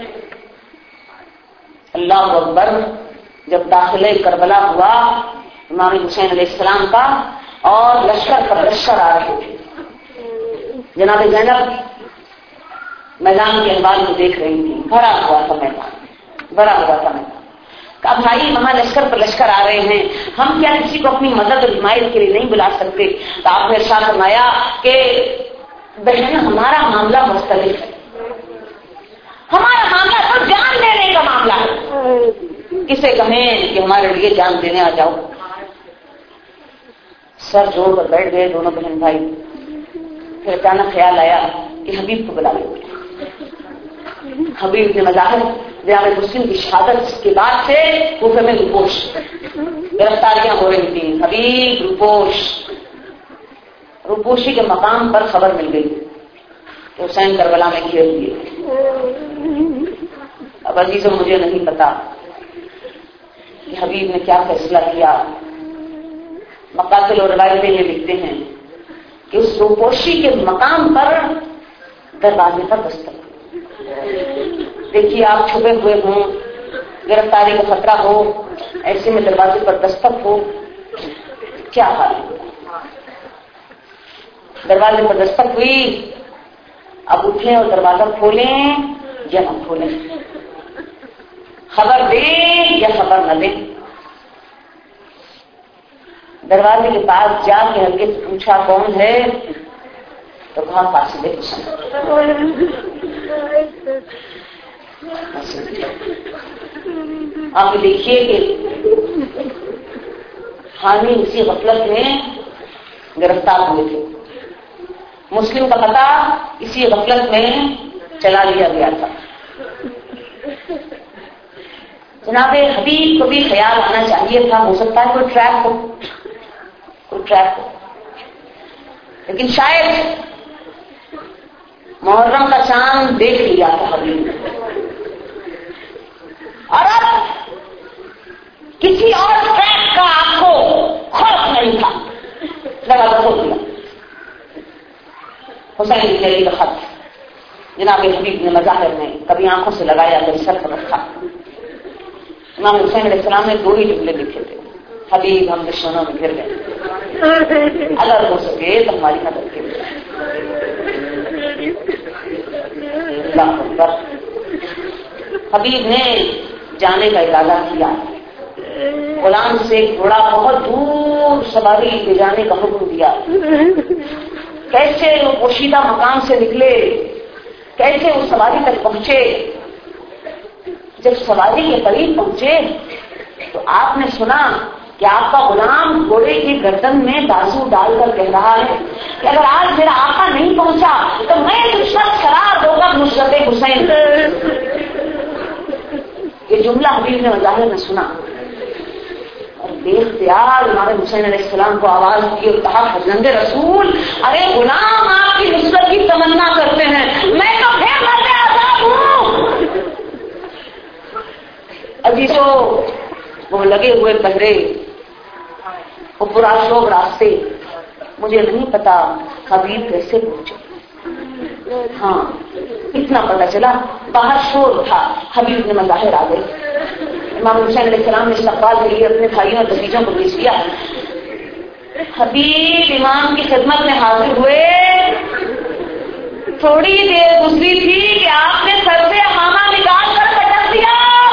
اللہ اکبر، جب داخلے کربلا ہوا امام حسین علیہ السلام کا اور لشکر پر لشکر آ رہے تھے، جناب زینب میدان کے انبار کو دیکھ رہی تھی، بھرا ہوا تھا میدان، بھرا ہوا تھا میدان۔ کہا بھائی وہاں لشکر پر لشکر آ رہے ہیں، ہم کیا کسی کو اپنی مدد اور حمایت کے لیے نہیں بلا سکتے؟ تو آپ نے ارشاد فرمایا کہ بہن ہمارا معاملہ مختلف ہے، ہمارا معاملہ تو جان دینے کا معاملہ ہے، کسے کہیں کہ ہمارے لیے جان دینے آ جاؤ؟ سر جوڑ کر بیٹھ گئے دونوں بہن بھائی۔ پھر اچانک خیال آیا کہ حبیب کو بلا لیں، حبیب نے مظاہر جامع مسلم کی شہادت کے بعد سے کوفے میں روپوش گرفتاریاں ہو رہی تھیں. حبیب روپوش روپوشی کے مقام پر خبر مل گئی کہ حسین کربلا میں گھیر دیے. اب عزیزوں مجھے نہیں پتا کہ حبیب نے کیا فیصلہ کیا. مقاتل اور روایتیں یہ لکھتے ہیں کہ اس روپوشی کے مقام پر دروازے پر دستک. دیکھیے آپ چھپے ہوئے ہوں, گرفتاری کا خطرہ ہو, ایسے میں دروازے پر دستک ہو, کیا حال ہے. دروازے پر دستک ہوئی, اب اٹھیں اور دروازہ کھولیں یا نہ کھولیں, خبر دیں یا خبر نہ دیں. دروازے کے پاس جا کے ہلکے سے پوچھا کون ہے, تو کہا قاصد حسین. آپ دیکھیے کہ حامی اسی غفلت میں گرفتار ہوئے تھے. مسلم کا پتہ اسی غفلت میں چلا لیا گیا تھا. جناب حبیب کو بھی خیال آنا چاہیے تھا, ہو سکتا ہے کوئی ٹریپ ہو, کوئی ٹریپ ہو, لیکن شاید محرم کا چاند دیکھ لیا تھا حبیب نے, اور اب کسی اور ٹریپ کا آپ کو خوف نہیں تھا, لگا کھول دیا. حسین بن علی کا خط جناب حبیب نے مظاہر نے کبھی آنکھوں سے لگایا, کبھی سر پر رکھا. امام حسین علیہ السلام نے دو ہی جملے لکھے تھے, حبیب ہم دشمنوں میں گر گئے, اگر ہو سکے تو ہماری مدد کے لیے. اللہ اکبر. حبیب نے جانے کا ارادہ کیا, غلام سے گھوڑا بہت دور سواری لے جانے کا حکم دیا. کیسے وہ پوشیدہ مقام سے نکلے, کیسے وہ سواری تک پہنچے. جب سواری کے قریب پہنچے تو آپ نے سنا کہ آپ کا غلام گھوڑے کی گردن میں بازو ڈال کر کہہ رہا ہے کہ اگر آج میرا آقا نہیں پہنچا تو میں دشمن قرار دوں گا نصرت حسین. یہ جملہ حبیب نے مظاہر نے سنا اور بے اختیار امام حسین علیہ السلام کو آواز دی اور کہا فرزند رسول, ارے غلام آپ کی نصرت کی تمنا کرتے ہیں, میں تو پھر مرنے آزاد ہوں. عزیزو وہ لگے ہوئے پہرے, وہ پورا شوق راستے, مجھے نہیں پتا حبیب کیسے پہنچے. ہاں اتنا پتا چلا باہر شور تھا, حبیب نے مظاہر آ گئے. امام حسین علیہ السلام نے استقبال کے لیے اپنے بھائیوں اور بھتیجوں کو بھیج دیا. حبیب امام کی خدمت میں حاضر ہوئے. تھوڑی دیر گزری تھی کہ آپ نے سر سے امامہ نکال کر پٹک دیا.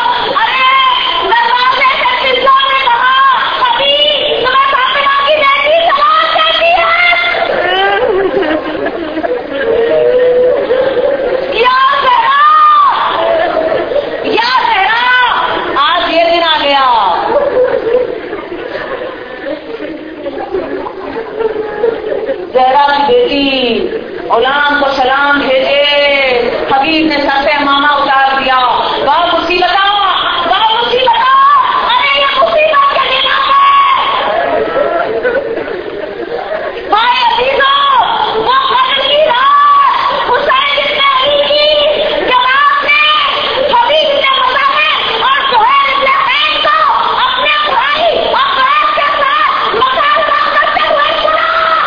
زہرا کی بیٹی غلام کو سلام بھیجے. حبیب نے سر سے امامہ اتار دیا. بہت مصیبت بہت مصیبت, ارے یہ مصیبت کا دن ہے. بھائی عزیزوں, وہ فجر کی رات حسین بن علی کی جب آپ نے حبیب نے مظاہر اور سہیل بن حسین کو اپنے بھائی عباس کے ساتھ مکالمہ کرتے ہوئے سنا.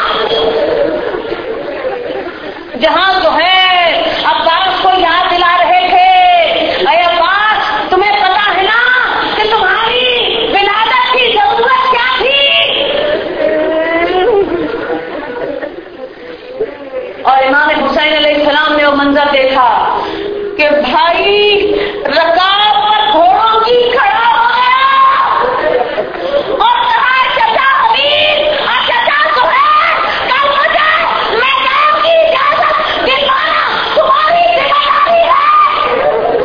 جہاں جو ہے عباس کو یاد دلا رہے تھے, اے عباس تمہیں پتا ہے نا کہ تمہاری ولادت کی ضرورت کیا تھی. اور امام حسین علیہ السلام نے وہ منظر دیکھا کہ بھائی رکاب پر گھوڑوں کی کھڑا ہو گیا اور کہا چچا حبیب اور چچا سہیل, کل مجھے میدان کی اجازت دلوانا تمہاری ذمہ داری ہے.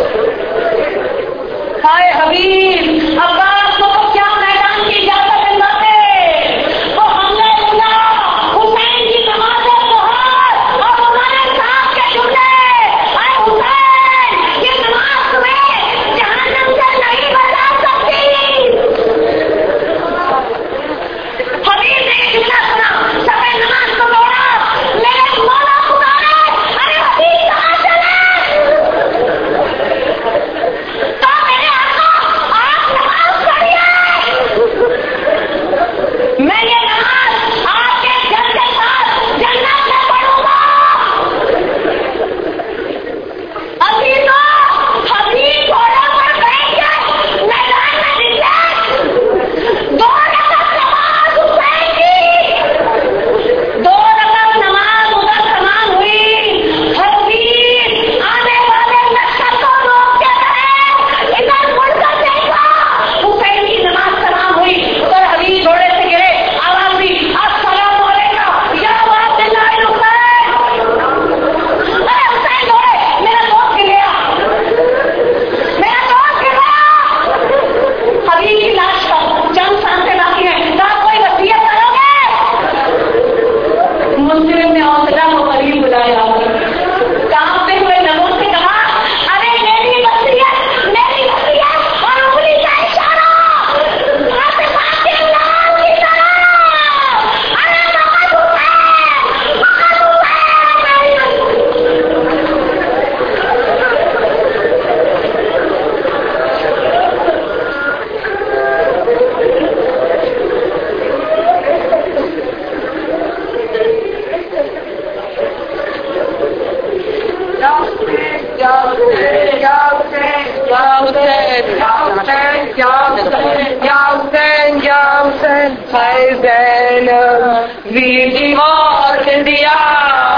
ہائے حبیب, عباس کو کیا میدان کی اجازت دلواتے, وہ ہم نے سنا حسین کی نماز ظہر اور انہوں نے صاحب کے جملے, اے حسین Wie die Worte, die